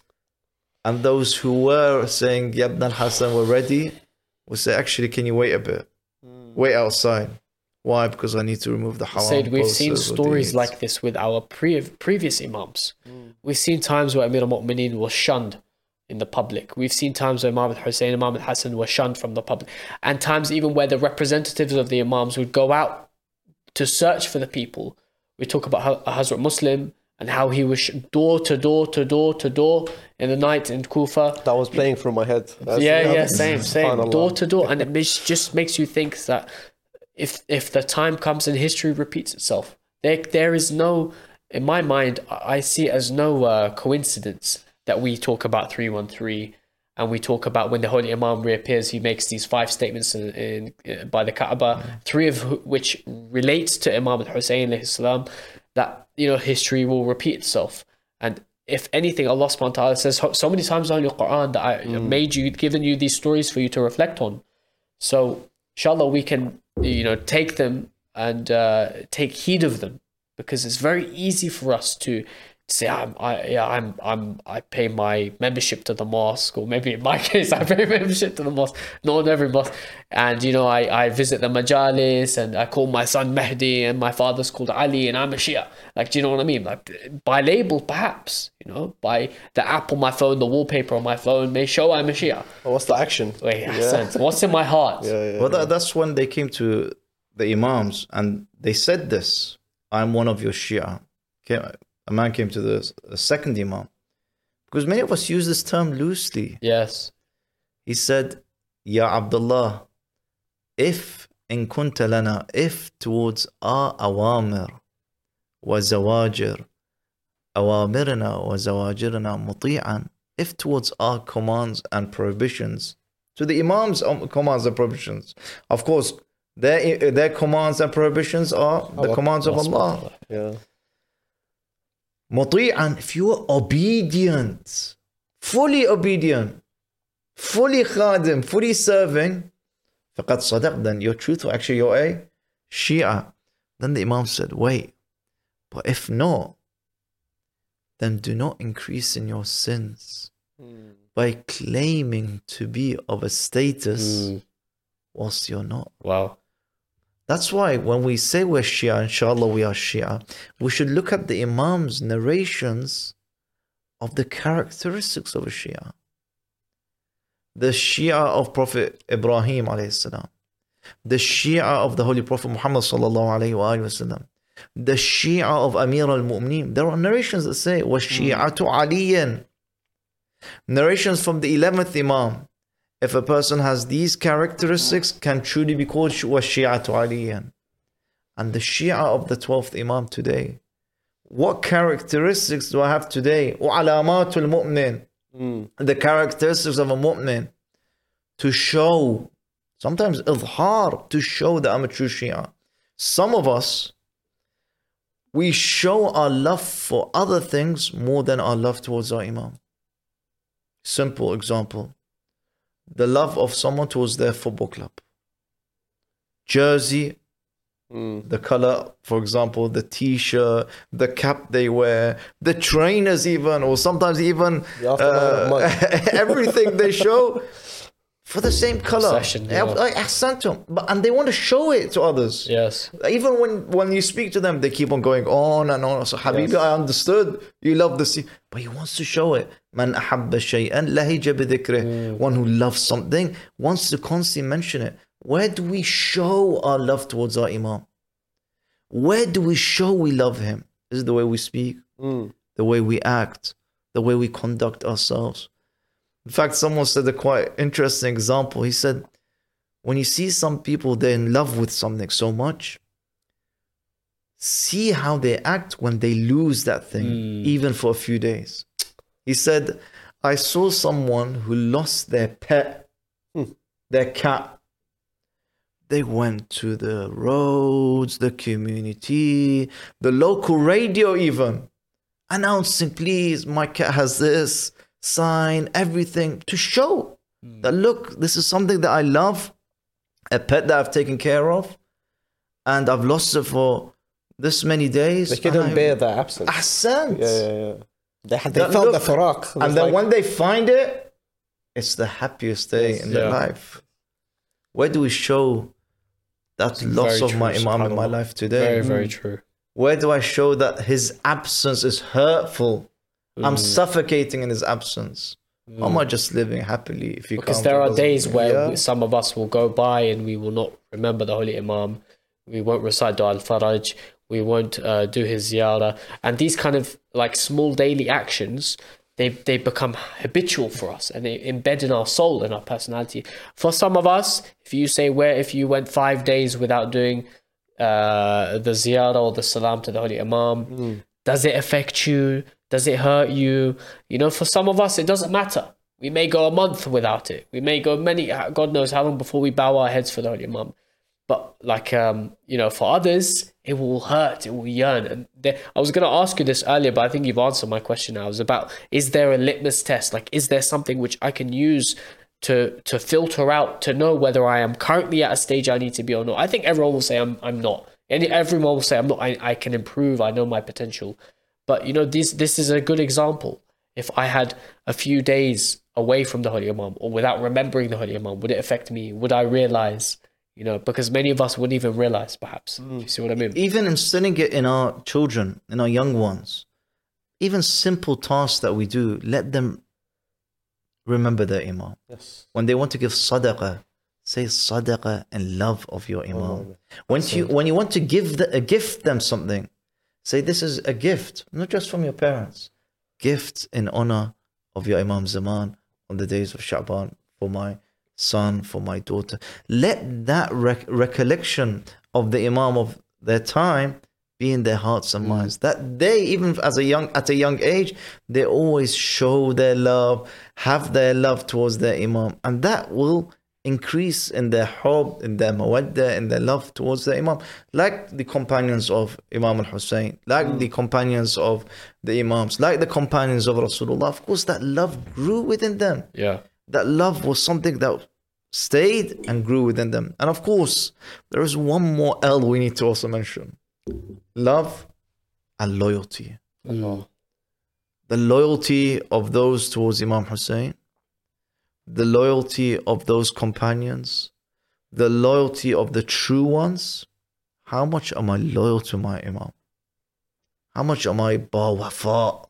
And those who were saying Yabna al-Hasan were ready would say, actually, can you wait a bit? Mm. Wait outside. Why? Because I need to remove the haram. Said we've seen stories like this with our pre- previous imams. Mm. We've seen times where Amir al-Mu'mineen was shunned in the public. We've seen times where Imam al-Hussein, Imam al-Hassan were shunned from the public. And times even where the representatives of the imams would go out to search for the people. We talk about Hazrat Muslim and how he was door to door to door to door in the night in Kufa. That was playing through my head. That's, yeah, yeah, yeah, same, same. Door to door. And it just makes you think that if if the time comes and history repeats itself, there there is no, in my mind, I see it as no uh, coincidence that we talk about three one three and we talk about when the Holy Imam reappears, he makes these five statements in, in, in by the Kaaba, three of which relates to Imam al-Hussein alayhi salam, that, you know, history will repeat itself. And if anything, Allah subhanahu wa ta'ala says so many times in the Quran that I mm. made you, given you these stories for you to reflect on. So inshallah we can, you know, take them and uh, take heed of them, because it's very easy for us to say, I'm, I, yeah, I'm, I'm, I pay my membership to the mosque, or maybe in my case, I pay membership to the mosque, not every mosque, and you know, I, I visit the majalis, and I call my son Mahdi, and my father's called Ali, and I'm a Shia. Like, do you know what I mean? Like, by label, perhaps, you know, by the app on my phone, the wallpaper on my phone may show I'm a Shia. Well, what's the action? Wait, yeah. What's in my heart? Yeah, yeah, well, yeah. That, that's when they came to the Imams, and they said this: I'm one of your Shia. Okay. A man came to the, the second Imam, because many of us use this term loosely. Yes. He said, Ya Abdullah, if in kunta lana, if towards our awamir wa zawajir, awamirna wa zawajirna muti'an, if towards our commands and prohibitions, to the Imam's commands and prohibitions, of course, their, their commands and prohibitions are the Allah, commands of Allah. Yeah. Muti'an, if you are obedient, fully obedient, fully khadim, fully serving, faqad sadaq, then you're truthful, actually you're a Shia. Then the Imam said, wait, but if not, then do not increase in your sins mm. by claiming to be of a status mm. whilst you're not. Wow. That's why when we say we're Shia, inshallah we are Shia, we should look at the Imam's narrations of the characteristics of a Shia. The Shia of Prophet Ibrahim alayhi salam, the Shia of the Holy Prophet Muhammad sallallahu alayhi wa sallam, the Shia of Amir al-Mu'mineen. There are narrations that say, وَالشِّيعَةُ عَلِيًّا. Narrations from the eleventh Imam. If a person has these characteristics, can truly be called وَالشِّيعَةُ عَلِيًّا. And the Shia of the twelfth Imam today. What characteristics do I have today? وَعَلَامَاتُ الْمُؤْمِنِ. Mm. The characteristics of a mu'min. To show, sometimes idhar, to show that I'm a true Shia. Some of us, we show our love for other things more than our love towards our Imam. Simple example. The love of someone towards their football club. Jersey, mm. the color, for example, the t-shirt, the cap they wear, the trainers even, or sometimes even uh, everything they show for the same color. Obsession, yeah. I, I sent them, but and they want to show it to others. Yes. Even when, when you speak to them, they keep on going on and on. So Habibi, yes. I understood you love the sea, but he wants to show it. Man ahabba shay'an lahija bidhikrih. One who loves something wants to constantly mention it. Where do we show our love towards our Imam? Where do we show we love him? Is it the way we speak, mm. the way we act, the way we conduct ourselves? In fact, someone said a quite interesting example. He said, when you see some people, they're in love with something so much, see how they act when they lose that thing, mm. even for a few days. He said, I saw someone who lost their pet, mm. their cat. They went to the roads, the community, the local radio even, announcing, please, my cat has this, sign, everything, to show mm. that, look, this is something that I love, a pet that I've taken care of, and I've lost it for this many days. They couldn't bear the absence. Ahsant. Yeah, yeah, yeah. They had they That felt look- the faraq. And then when they find it, it's the happiest day Yes. in their Yeah. life. Where do we show that It's loss very of my true, Imam in my subhanAllah. life today? Very, very true. Where do I show that his absence is hurtful? I'm Mm. suffocating in his absence. Or am I just living happily? If you Because can't, there it are doesn't- days where Yeah. we- some of us will go by and we will not remember the Holy Imam. We won't recite Dua al-Faraj. We won't uh, do his ziyarah. And these kind of like small daily actions, they, they become habitual for us and they embed in our soul and our personality. For some of us, if you say where if you went five days without doing uh, the ziyarah or the salam to the Holy Imam, does it affect you? Does it hurt you? You know, for some of us, it doesn't matter. We may go a month without it. We may go many, God knows how long before we bow our heads for the Holy Imam. But like, um, you know, for others, it will hurt, it will yearn. And there, I was going to ask you this earlier, but I think you've answered my question now. It was about, is there a litmus test? Like, is there something which I can use to to filter out, to know whether I am currently at a stage I need to be or not? I think everyone will say I'm I'm not. And everyone will say I'm not. I, I can improve. I know my potential. But, you know, this this is a good example. If I had a few days away from the Holy Imam or without remembering the Holy Imam, would it affect me? Would I realize? You know, because many of us wouldn't even realize, perhaps. You see what I mean? Even instilling it in our children, in our young ones, even simple tasks that we do, let them remember their Imam. Yes. When they want to give sadaqah, say sadaqah and love of your Imam. Allah. When you when you want to give the, a gift them something, say this is a gift, not just from your parents. Gift in honor of your Imam Zaman on the days of Sha'ban for my son, for my daughter. Let that rec- recollection of the Imam of their time be in their hearts and minds. That they, even as a young at a young age, they always show their love, have their love towards their Imam, and that will increase in their hub, in their mawadda, in their love towards the Imam, like the companions of Imam al-Hussein, like mm. the companions of the Imams, like the companions of Rasulullah. Of course, that love grew within them. Yeah. That love was something that stayed and grew within them. And of course, there is one more L we need to also mention. Love and loyalty. Mm. The loyalty of those towards Imam Hussein, the loyalty of those companions, the loyalty of the true ones. How much am I loyal to my Imam? How much am I ba wafa?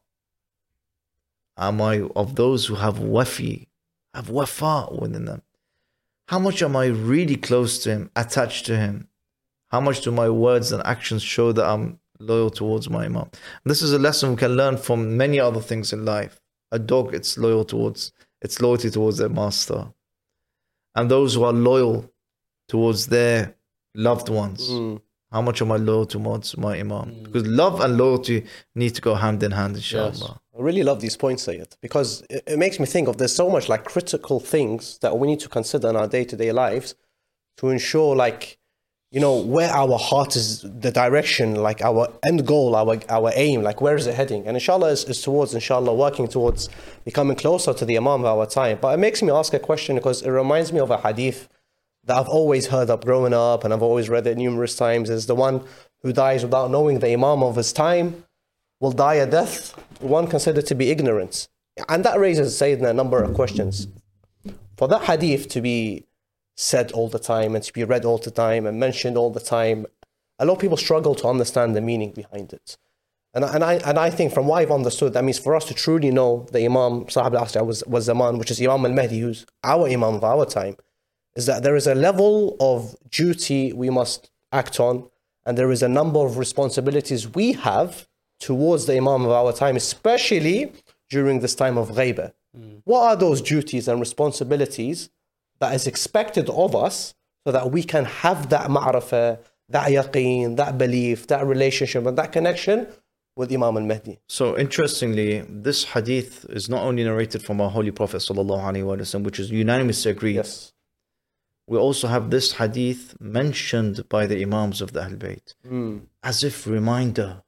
Am I of those who have wafi, have wafa within them? How much am I really close to him, attached to him? How much do my words and actions show that I'm loyal towards my Imam? This is a lesson we can learn from many other things in life. A dog, it's loyal towards, its loyalty towards their master. And those who are loyal towards their loved ones. Mm. How much am I loyal towards my Imam? Mm. Because love and loyalty need to go hand in hand, inshallah. Yes. I really love these points, Sayyid, because it, it makes me think of there's so much like critical things that we need to consider in our day-to-day lives to ensure, like, you know, where our heart is, the direction, like our end goal, our our aim, like where is it heading? And inshallah is, is towards, inshallah, working towards becoming closer to the Imam of our time. But it makes me ask a question because it reminds me of a hadith that I've always heard up growing up and I've always read it numerous times, is the one who dies without knowing the Imam of his time will die a death one considered to be ignorance. And that raises, Sayyidina, a number of questions. For that hadith to be said all the time and to be read all the time and mentioned all the time, a lot of people struggle to understand the meaning behind it. And, and, I, and I think from what I've understood, that means for us to truly know the Imam, Sahib al-Asr was, was Zaman, which is Imam al-Mahdi, who's our Imam of our time, is that there is a level of duty we must act on, and there is a number of responsibilities we have towards the Imam of our time, especially during this time of ghaibah. Mm. What are those duties and responsibilities that is expected of us so that we can have that ma'rifah, that yaqeen, that belief, that relationship, and that connection with Imam al-Mahdi? So interestingly, this hadith is not only narrated from our Holy Prophet sallallahu alaihi wasallam, which is unanimously agreed. Yes. We also have this hadith mentioned by the Imams of the Ahl Bayt, mm. as if reminder,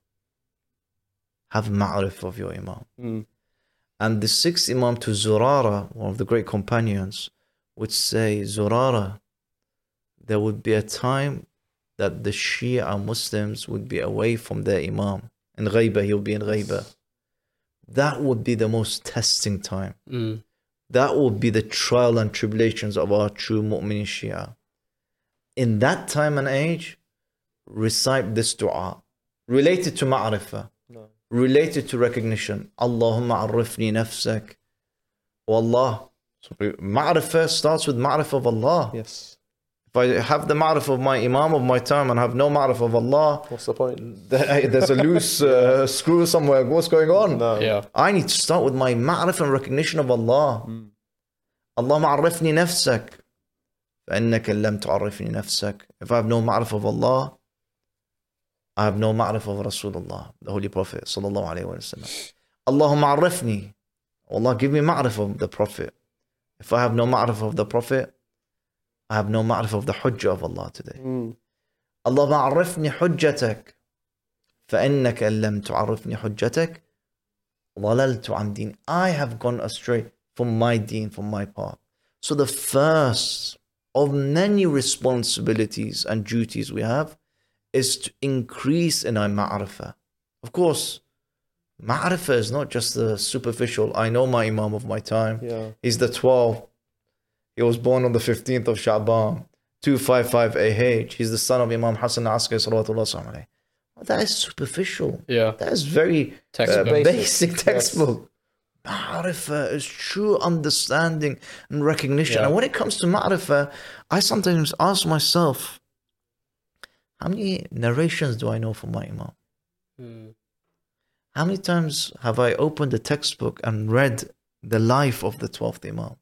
have ma'rif of your Imam. Mm. And the sixth Imam to Zurara, one of the great companions, would say, Zurara, there would be a time that the Shia Muslims would be away from their Imam. In Ghaibah, he'll be in Ghaibah. that would be the most testing time. Mm. That would be the trial and tribulations of our true mu'min Shia. In that time and age, recite this dua related to ma'rifah, No. related to recognition. Allahumma arifni nafsak. Oh Allah. So ma'rifah starts with ma'rifah of Allah. Yes. If I have the ma'rifah of my imam of my time and have no ma'rifah of Allah, What's the point? there's a loose uh, screw somewhere. What's going on? No. Yeah. I need to start with my ma'rifah and recognition of Allah. Mm. Allahumma arifni nafsak. فإنك لم تعرفني نفسك. If I have no ma'rifah of Allah, I have no ma'rifah of Rasulullah, the Holy Prophet sallallahu alaihi wasallam. Allahumma arifni. Allah, give me ma'rifah of the Prophet. If I have no ma'rifah of the Prophet, I have no ma'rifah of the hujjah of Allah today. Mm. Allahumma arifni hujjatak. فإنك لم تعرفني حجتك ضللت عن دين. I have gone astray from my deen, from my path. So the first of many responsibilities and duties we have is to increase in our ma'rifah. Of course, ma'rifah is not just the superficial, I know my imam of my time. Yeah. He's the twelfth. He was born on the fifteenth of Sha'ban, two fifty-five A H. He's the son of Imam Hassan al-Askari, salawatullah salam. That is superficial. Yeah. That is very uh, Textbook. basic textbook. Ma'rifah is true understanding and recognition. Yeah. And when it comes to ma'rifah, I sometimes ask myself, how many narrations do I know from my imam? Mm. How many times have I opened a textbook and read the life of the twelfth imam?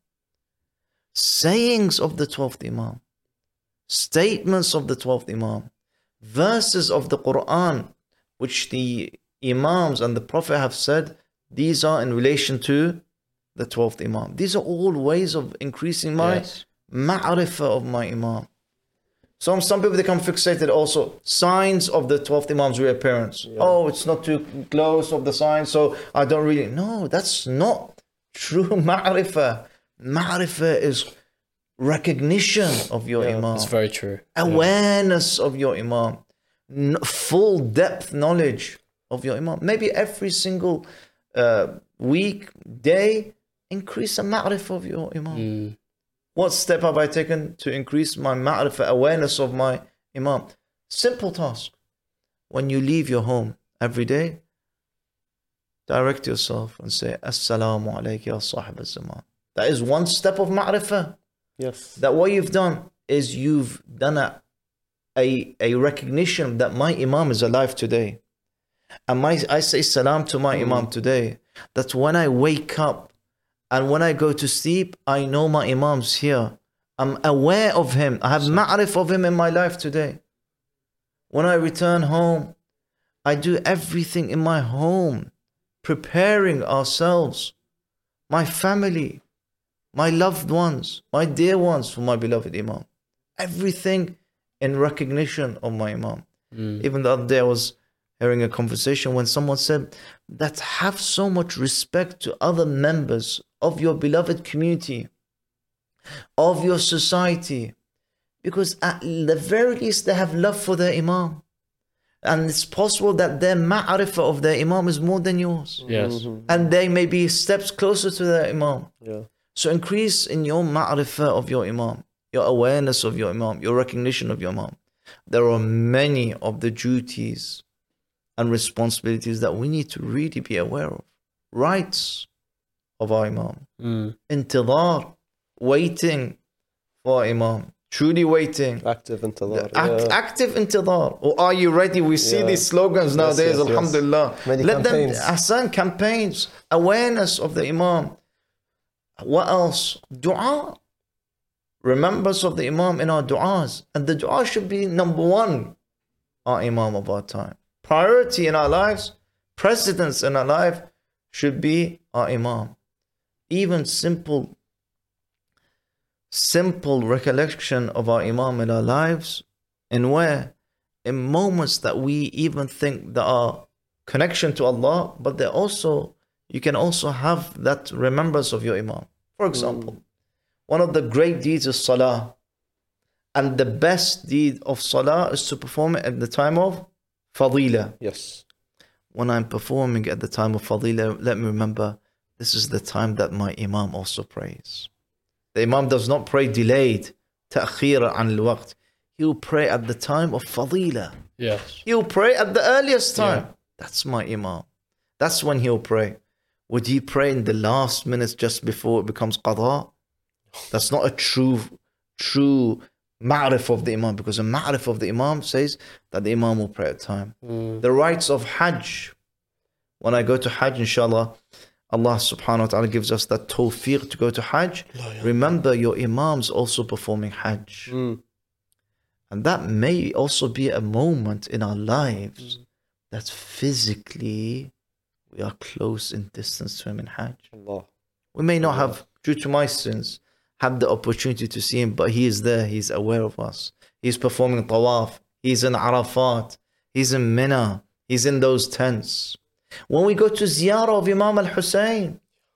Sayings of the twelfth imam. Statements of the twelfth imam. Verses of the Quran, which the imams and the Prophet have said, these are in relation to the twelfth imam. These are all ways of increasing my Yes. ma'rifah of my imam. Some, some people become fixated also. Signs of the twelfth imam's reappearance. Yeah. Oh, it's not too close of the sign, so I don't really... No, that's not true ma'rifah. Ma'rifah is recognition of your Yeah, imam. It's very true. Awareness of your imam. N- full depth knowledge of your imam. Maybe every single uh, week, day, increase the ma'rifah of your imam. Mm. What step have I taken to increase my ma'rifah, awareness of my imam? Simple task. When you leave your home every day, direct yourself and say, Assalamu alayka ya sahib al-zaman. That is one step of ma'rifah. Yes. That what you've done is you've done a, a, a recognition that my imam is alive today. And my, I say salam to my imam today. That when I wake up and when I go to sleep, I know my imam's here. I'm aware of him. I have ma'rif of him in my life today. When I return home, I do everything in my home, preparing ourselves, my family, my loved ones, my dear ones for my beloved imam. Everything in recognition of my imam. Mm. Even the other day I was hearing a conversation when someone said that have so much respect to other members of your beloved community, of your society, because at the very least they have love for their imam. And it's possible that their ma'rifah of their imam is more than yours. Yes. Mhm. And they may be steps closer to their imam. Yeah. So increase in your ma'rifah of your imam, your awareness of your imam, your recognition of your imam. There are many of the duties and responsibilities that we need to really be aware of. Rights of our imam. Mm. Intidar, waiting for our imam. Truly waiting. Active intidar. Act, Yeah. Active intidar. Or are you ready? We see Yeah. these slogans nowadays, yes, yes. alhamdulillah. Many Let campaigns. them, Hassan, campaigns, awareness of the imam. What else? Dua. Remembrance of the imam in our du'as. And the dua should be number one, our imam of our time. Priority in our lives, precedence in our life should be our imam. Even simple, simple recollection of our imam in our lives, in where? In moments that we even think that are connection to Allah, but they also, you can also have that remembrance of your imam. For example, mm. one of the great deeds is salah. And the best deed of salah is to perform it at the time of fadila. Yes. when I'm performing at the time of Fadila, let me remember this is the time that my Imam also prays. The Imam does not pray delayed, ta'khira an al-waqt. He will pray at the time of Fadila. Yes. He will pray at the earliest time. Yeah. That's my Imam. That's when he'll pray. Would he pray in the last minutes just before it becomes qada? That's not a true, true ma'rif of the Imam, because a ma'rif of the Imam says that the Imam will pray at time. Mm. The rights of Hajj. When I go to Hajj, inshallah, Allah subhanahu wa ta'ala gives us that tawfiq to go to Hajj. Oh, yeah. Remember, your Imam's also performing Hajj. Mm. And that may also be a moment in our lives mm. that physically we are close in distance to him in Hajj. Allah. We may not Allah. have, due to my sins, have the opportunity to see him, but he is there, he's aware of us. He's performing tawaf, he's in Arafat, he's in Mina, he's in those tents. When we go to ziyarah of Imam al-Hussein,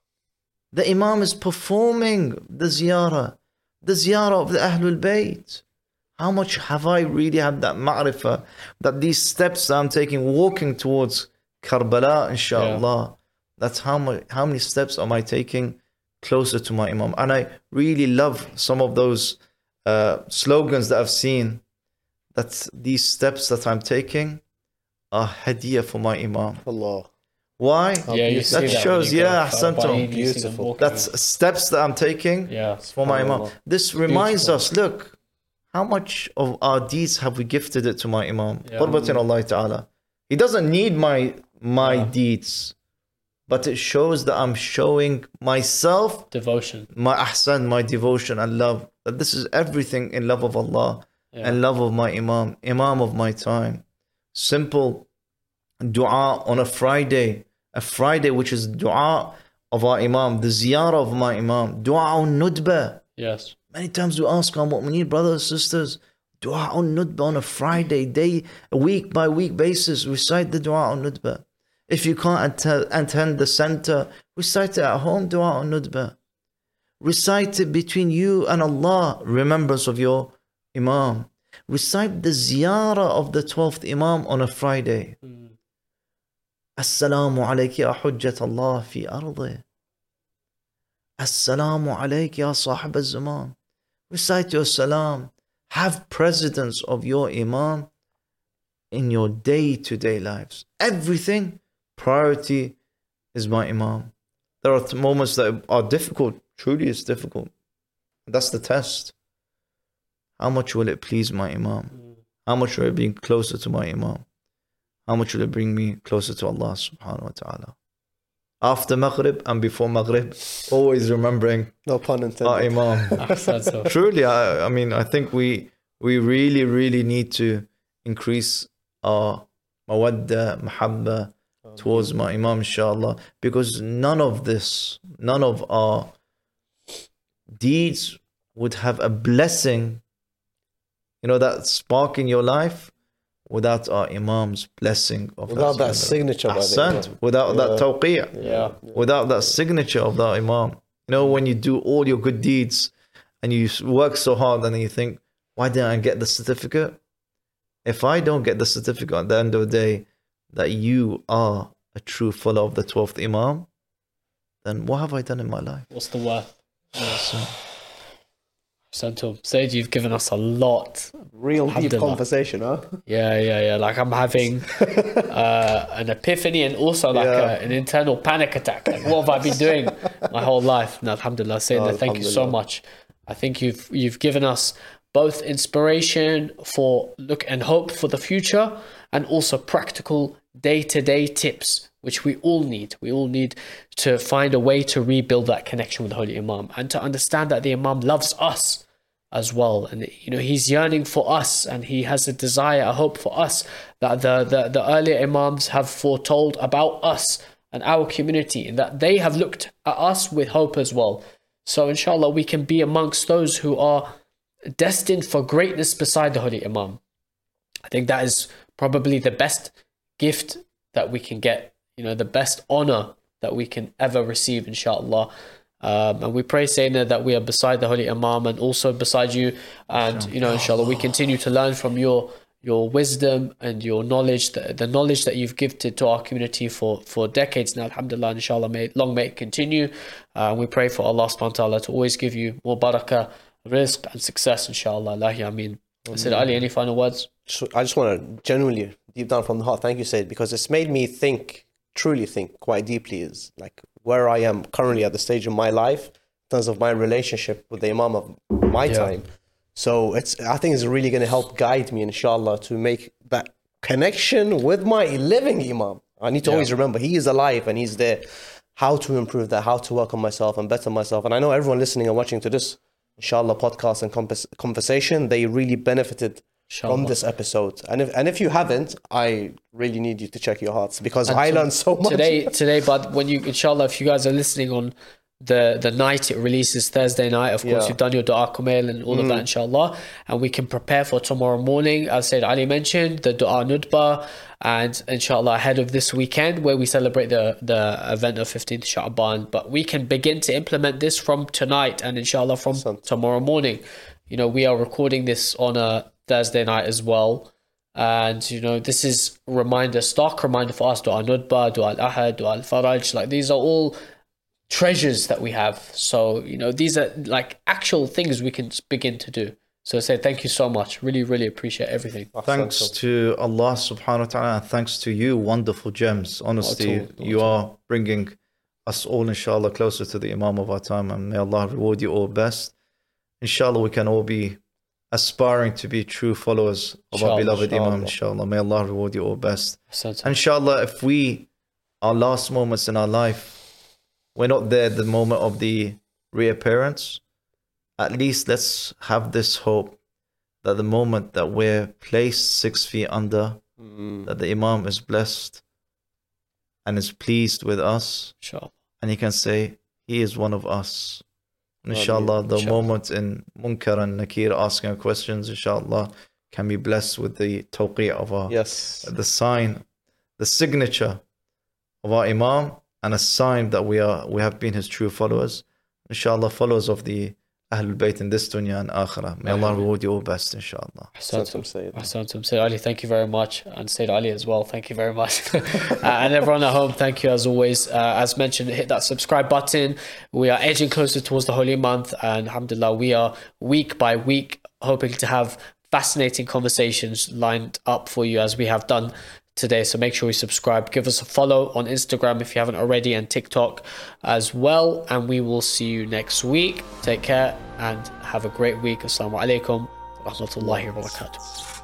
the Imam is performing the ziyarah, the ziyarah of the Ahlul Bayt. How much have I really had that ma'rifah, that these steps that I'm taking, walking towards Karbala, inshallah, yeah. that's how much, how many steps am I taking closer to my Imam? And I really love some of those uh, slogans that I've seen, that these steps that I'm taking are hadiyah for my Imam. Allah. Why? Yeah, you that shows, that yeah, Ahsantum. Beautiful. That's steps that I'm taking yeah, for my Imam. This reminds us, look, how much of our deeds have we gifted it to my Imam? Qurbatin yeah. Allah Ta'ala. He doesn't need my my yeah. deeds, but it shows that I'm showing myself devotion, my ahsan, my devotion and love. That this is everything in love of Allah yeah. and love of my Imam, Imam of my time. Simple dua on a Friday, a Friday which is dua of our Imam, the ziyarah of my Imam, dua on nudba. Yes. Many times we ask on what we need, brothers and sisters, dua on nudba on a Friday, day, a week by week basis, recite the dua on nudba. If you can't att- attend the center, recite it at home, dua on nudba. Recite it between you and Allah, remembrance of your Imam. Recite the ziyarah of the twelfth Imam on a Friday. Mm. Assalamu alayki ya hujjat Allah fi ardi. Assalamu alayki ya sahib al-zaman. Recite your salam. Have precedence of your Imam in your day-to-day lives. Everything, priority is my Imam. There are moments that are difficult. Truly it's difficult. That's the test. How much will it please my Imam? How much will it bring closer to my Imam? How much will it bring me closer to Allah subhanahu wa ta'ala? After Maghrib and before Maghrib, always remembering no pun intended. Our Imam. so. Truly, I, I mean, I think we we really, really need to increase our mawadda, mahabba towards my Imam, inshallah, because none of this, none of our deeds would have a blessing, you know, that spark in your life without our Imam's blessing of without that, that signature Ahsant, without yeah. that tawqiyah, yeah. without that signature of the Imam. You know, when you do all your good deeds and you work so hard and then you think, why didn't I get the certificate? If I don't get the certificate at the end of the day that you are a true follower of the twelfth Imam, then what have I done in my life? What's the worth? Yeah. So, Santum, Said, you've given us a lot. Real deep conversation, huh? Yeah, yeah, yeah. Like I'm having uh, an epiphany and also like yeah. a, an internal panic attack. Like, what have I been doing my whole life? No, alhamdulillah, Sayyidina, oh, thank you so much. I think you've you've given us both inspiration for look and hope for the future, and also practical day-to-day tips, which we all need. We all need to find a way to rebuild that connection with the Holy Imam and to understand that the Imam loves us as well, and you know he's yearning for us, and he has a desire, a hope for us that the the, the earlier Imams have foretold about us and our community, and that they have looked at us with hope as well. So inshallah we can be amongst those who are destined for greatness beside the Holy Imam. I think that is probably the best gift that we can get, you know, the best honor that we can ever receive, inshallah. Um, and we pray, Sayyidina, that we are beside the Holy Imam and also beside you. And, you know, inshallah, we continue to learn from your your wisdom and your knowledge, the, the knowledge that you've gifted to our community for, for decades now. Alhamdulillah, inshallah, may, long may it continue. Uh, we pray for Allah subhanahu wa ta'ala to always give you more barakah, rizq and success, inshallah. Allahi ameen. I said, Ali, any final words? So I just want to genuinely, deep down from the heart, thank you, Said, because it's made me think, truly think quite deeply, is like where I am currently at the stage of my life in terms of my relationship with the Imam of my Yeah. time. So it's, I think it's really going to help guide me, inshallah, to make that connection with my living Imam. I need to Yeah. always remember he is alive and he's there. How to improve that, how to work on myself and better myself. And I know everyone listening and watching to this, inshallah, podcast and convers- conversation, they really benefited Inshallah. from this episode. And if and if you haven't, I really need you to check your hearts, because And I to- learned so much. Today, today, but when you, inshallah, if you guys are listening on the the night it releases, Thursday night, of course, Yeah. you've done your dua kumail and all of that, inshallah, and we can prepare for tomorrow morning, as Sayyid Ali mentioned, the dua nudba, and inshallah ahead of this weekend where we celebrate the the event of fifteenth Sha'ban. But we can begin to implement this from tonight and inshallah from Excellent. tomorrow morning. You know, we are recording this on a Thursday night as well. And, you know, this is a reminder, stark reminder for us, dua nudba, dua al-ahad, dua al-faraj. Like, these are all treasures that we have. So, you know, these are like actual things we can begin to do. So I say thank you so much. Really, really appreciate everything. Thanks to Allah subhanahu wa ta'ala, and thanks to you, wonderful gems. Honestly, Not at all, not you at are bringing us all, inshallah, closer to the Imam of our time, and may Allah reward you all best. Inshallah, we can all be aspiring to be true followers of our Inshallah, beloved Imam, inshallah. inshallah. May Allah reward you all best. So, And inshallah, if we, our last moments in our life, we're not there at the moment of the reappearance, at least let's have this hope that the moment that we're placed six feet under, that the Imam is blessed and is pleased with us, inshallah. and he can say, he is one of us. And Ameen. inshallah, the Inshallah. moment in Munkar and Nakir asking questions, inshallah, can be blessed with the tawqi' of our, Yes. the sign, the signature of our Imam, and a sign that we are we have been his true followers. Inshallah, followers of the Ahlul Bayt in this dunya and akhirah. May Allah reward you all best, inshallah. Ahsantum, Sayyid. Ahsantum. Sayyid Ali, thank you very much. And Sayyid Ali as well, thank you very much. uh, and everyone at home, thank you as always. Uh, as mentioned, hit that subscribe button. We are edging closer towards the holy month, and alhamdulillah, we are week by week hoping to have fascinating conversations lined up for you as we have done today. So make sure you subscribe, give us a follow on Instagram if you haven't already, and TikTok as well. And we will see you next week. Take care and have a great week. Assalamu alaikum wa rahmatullahi wa barakatuh.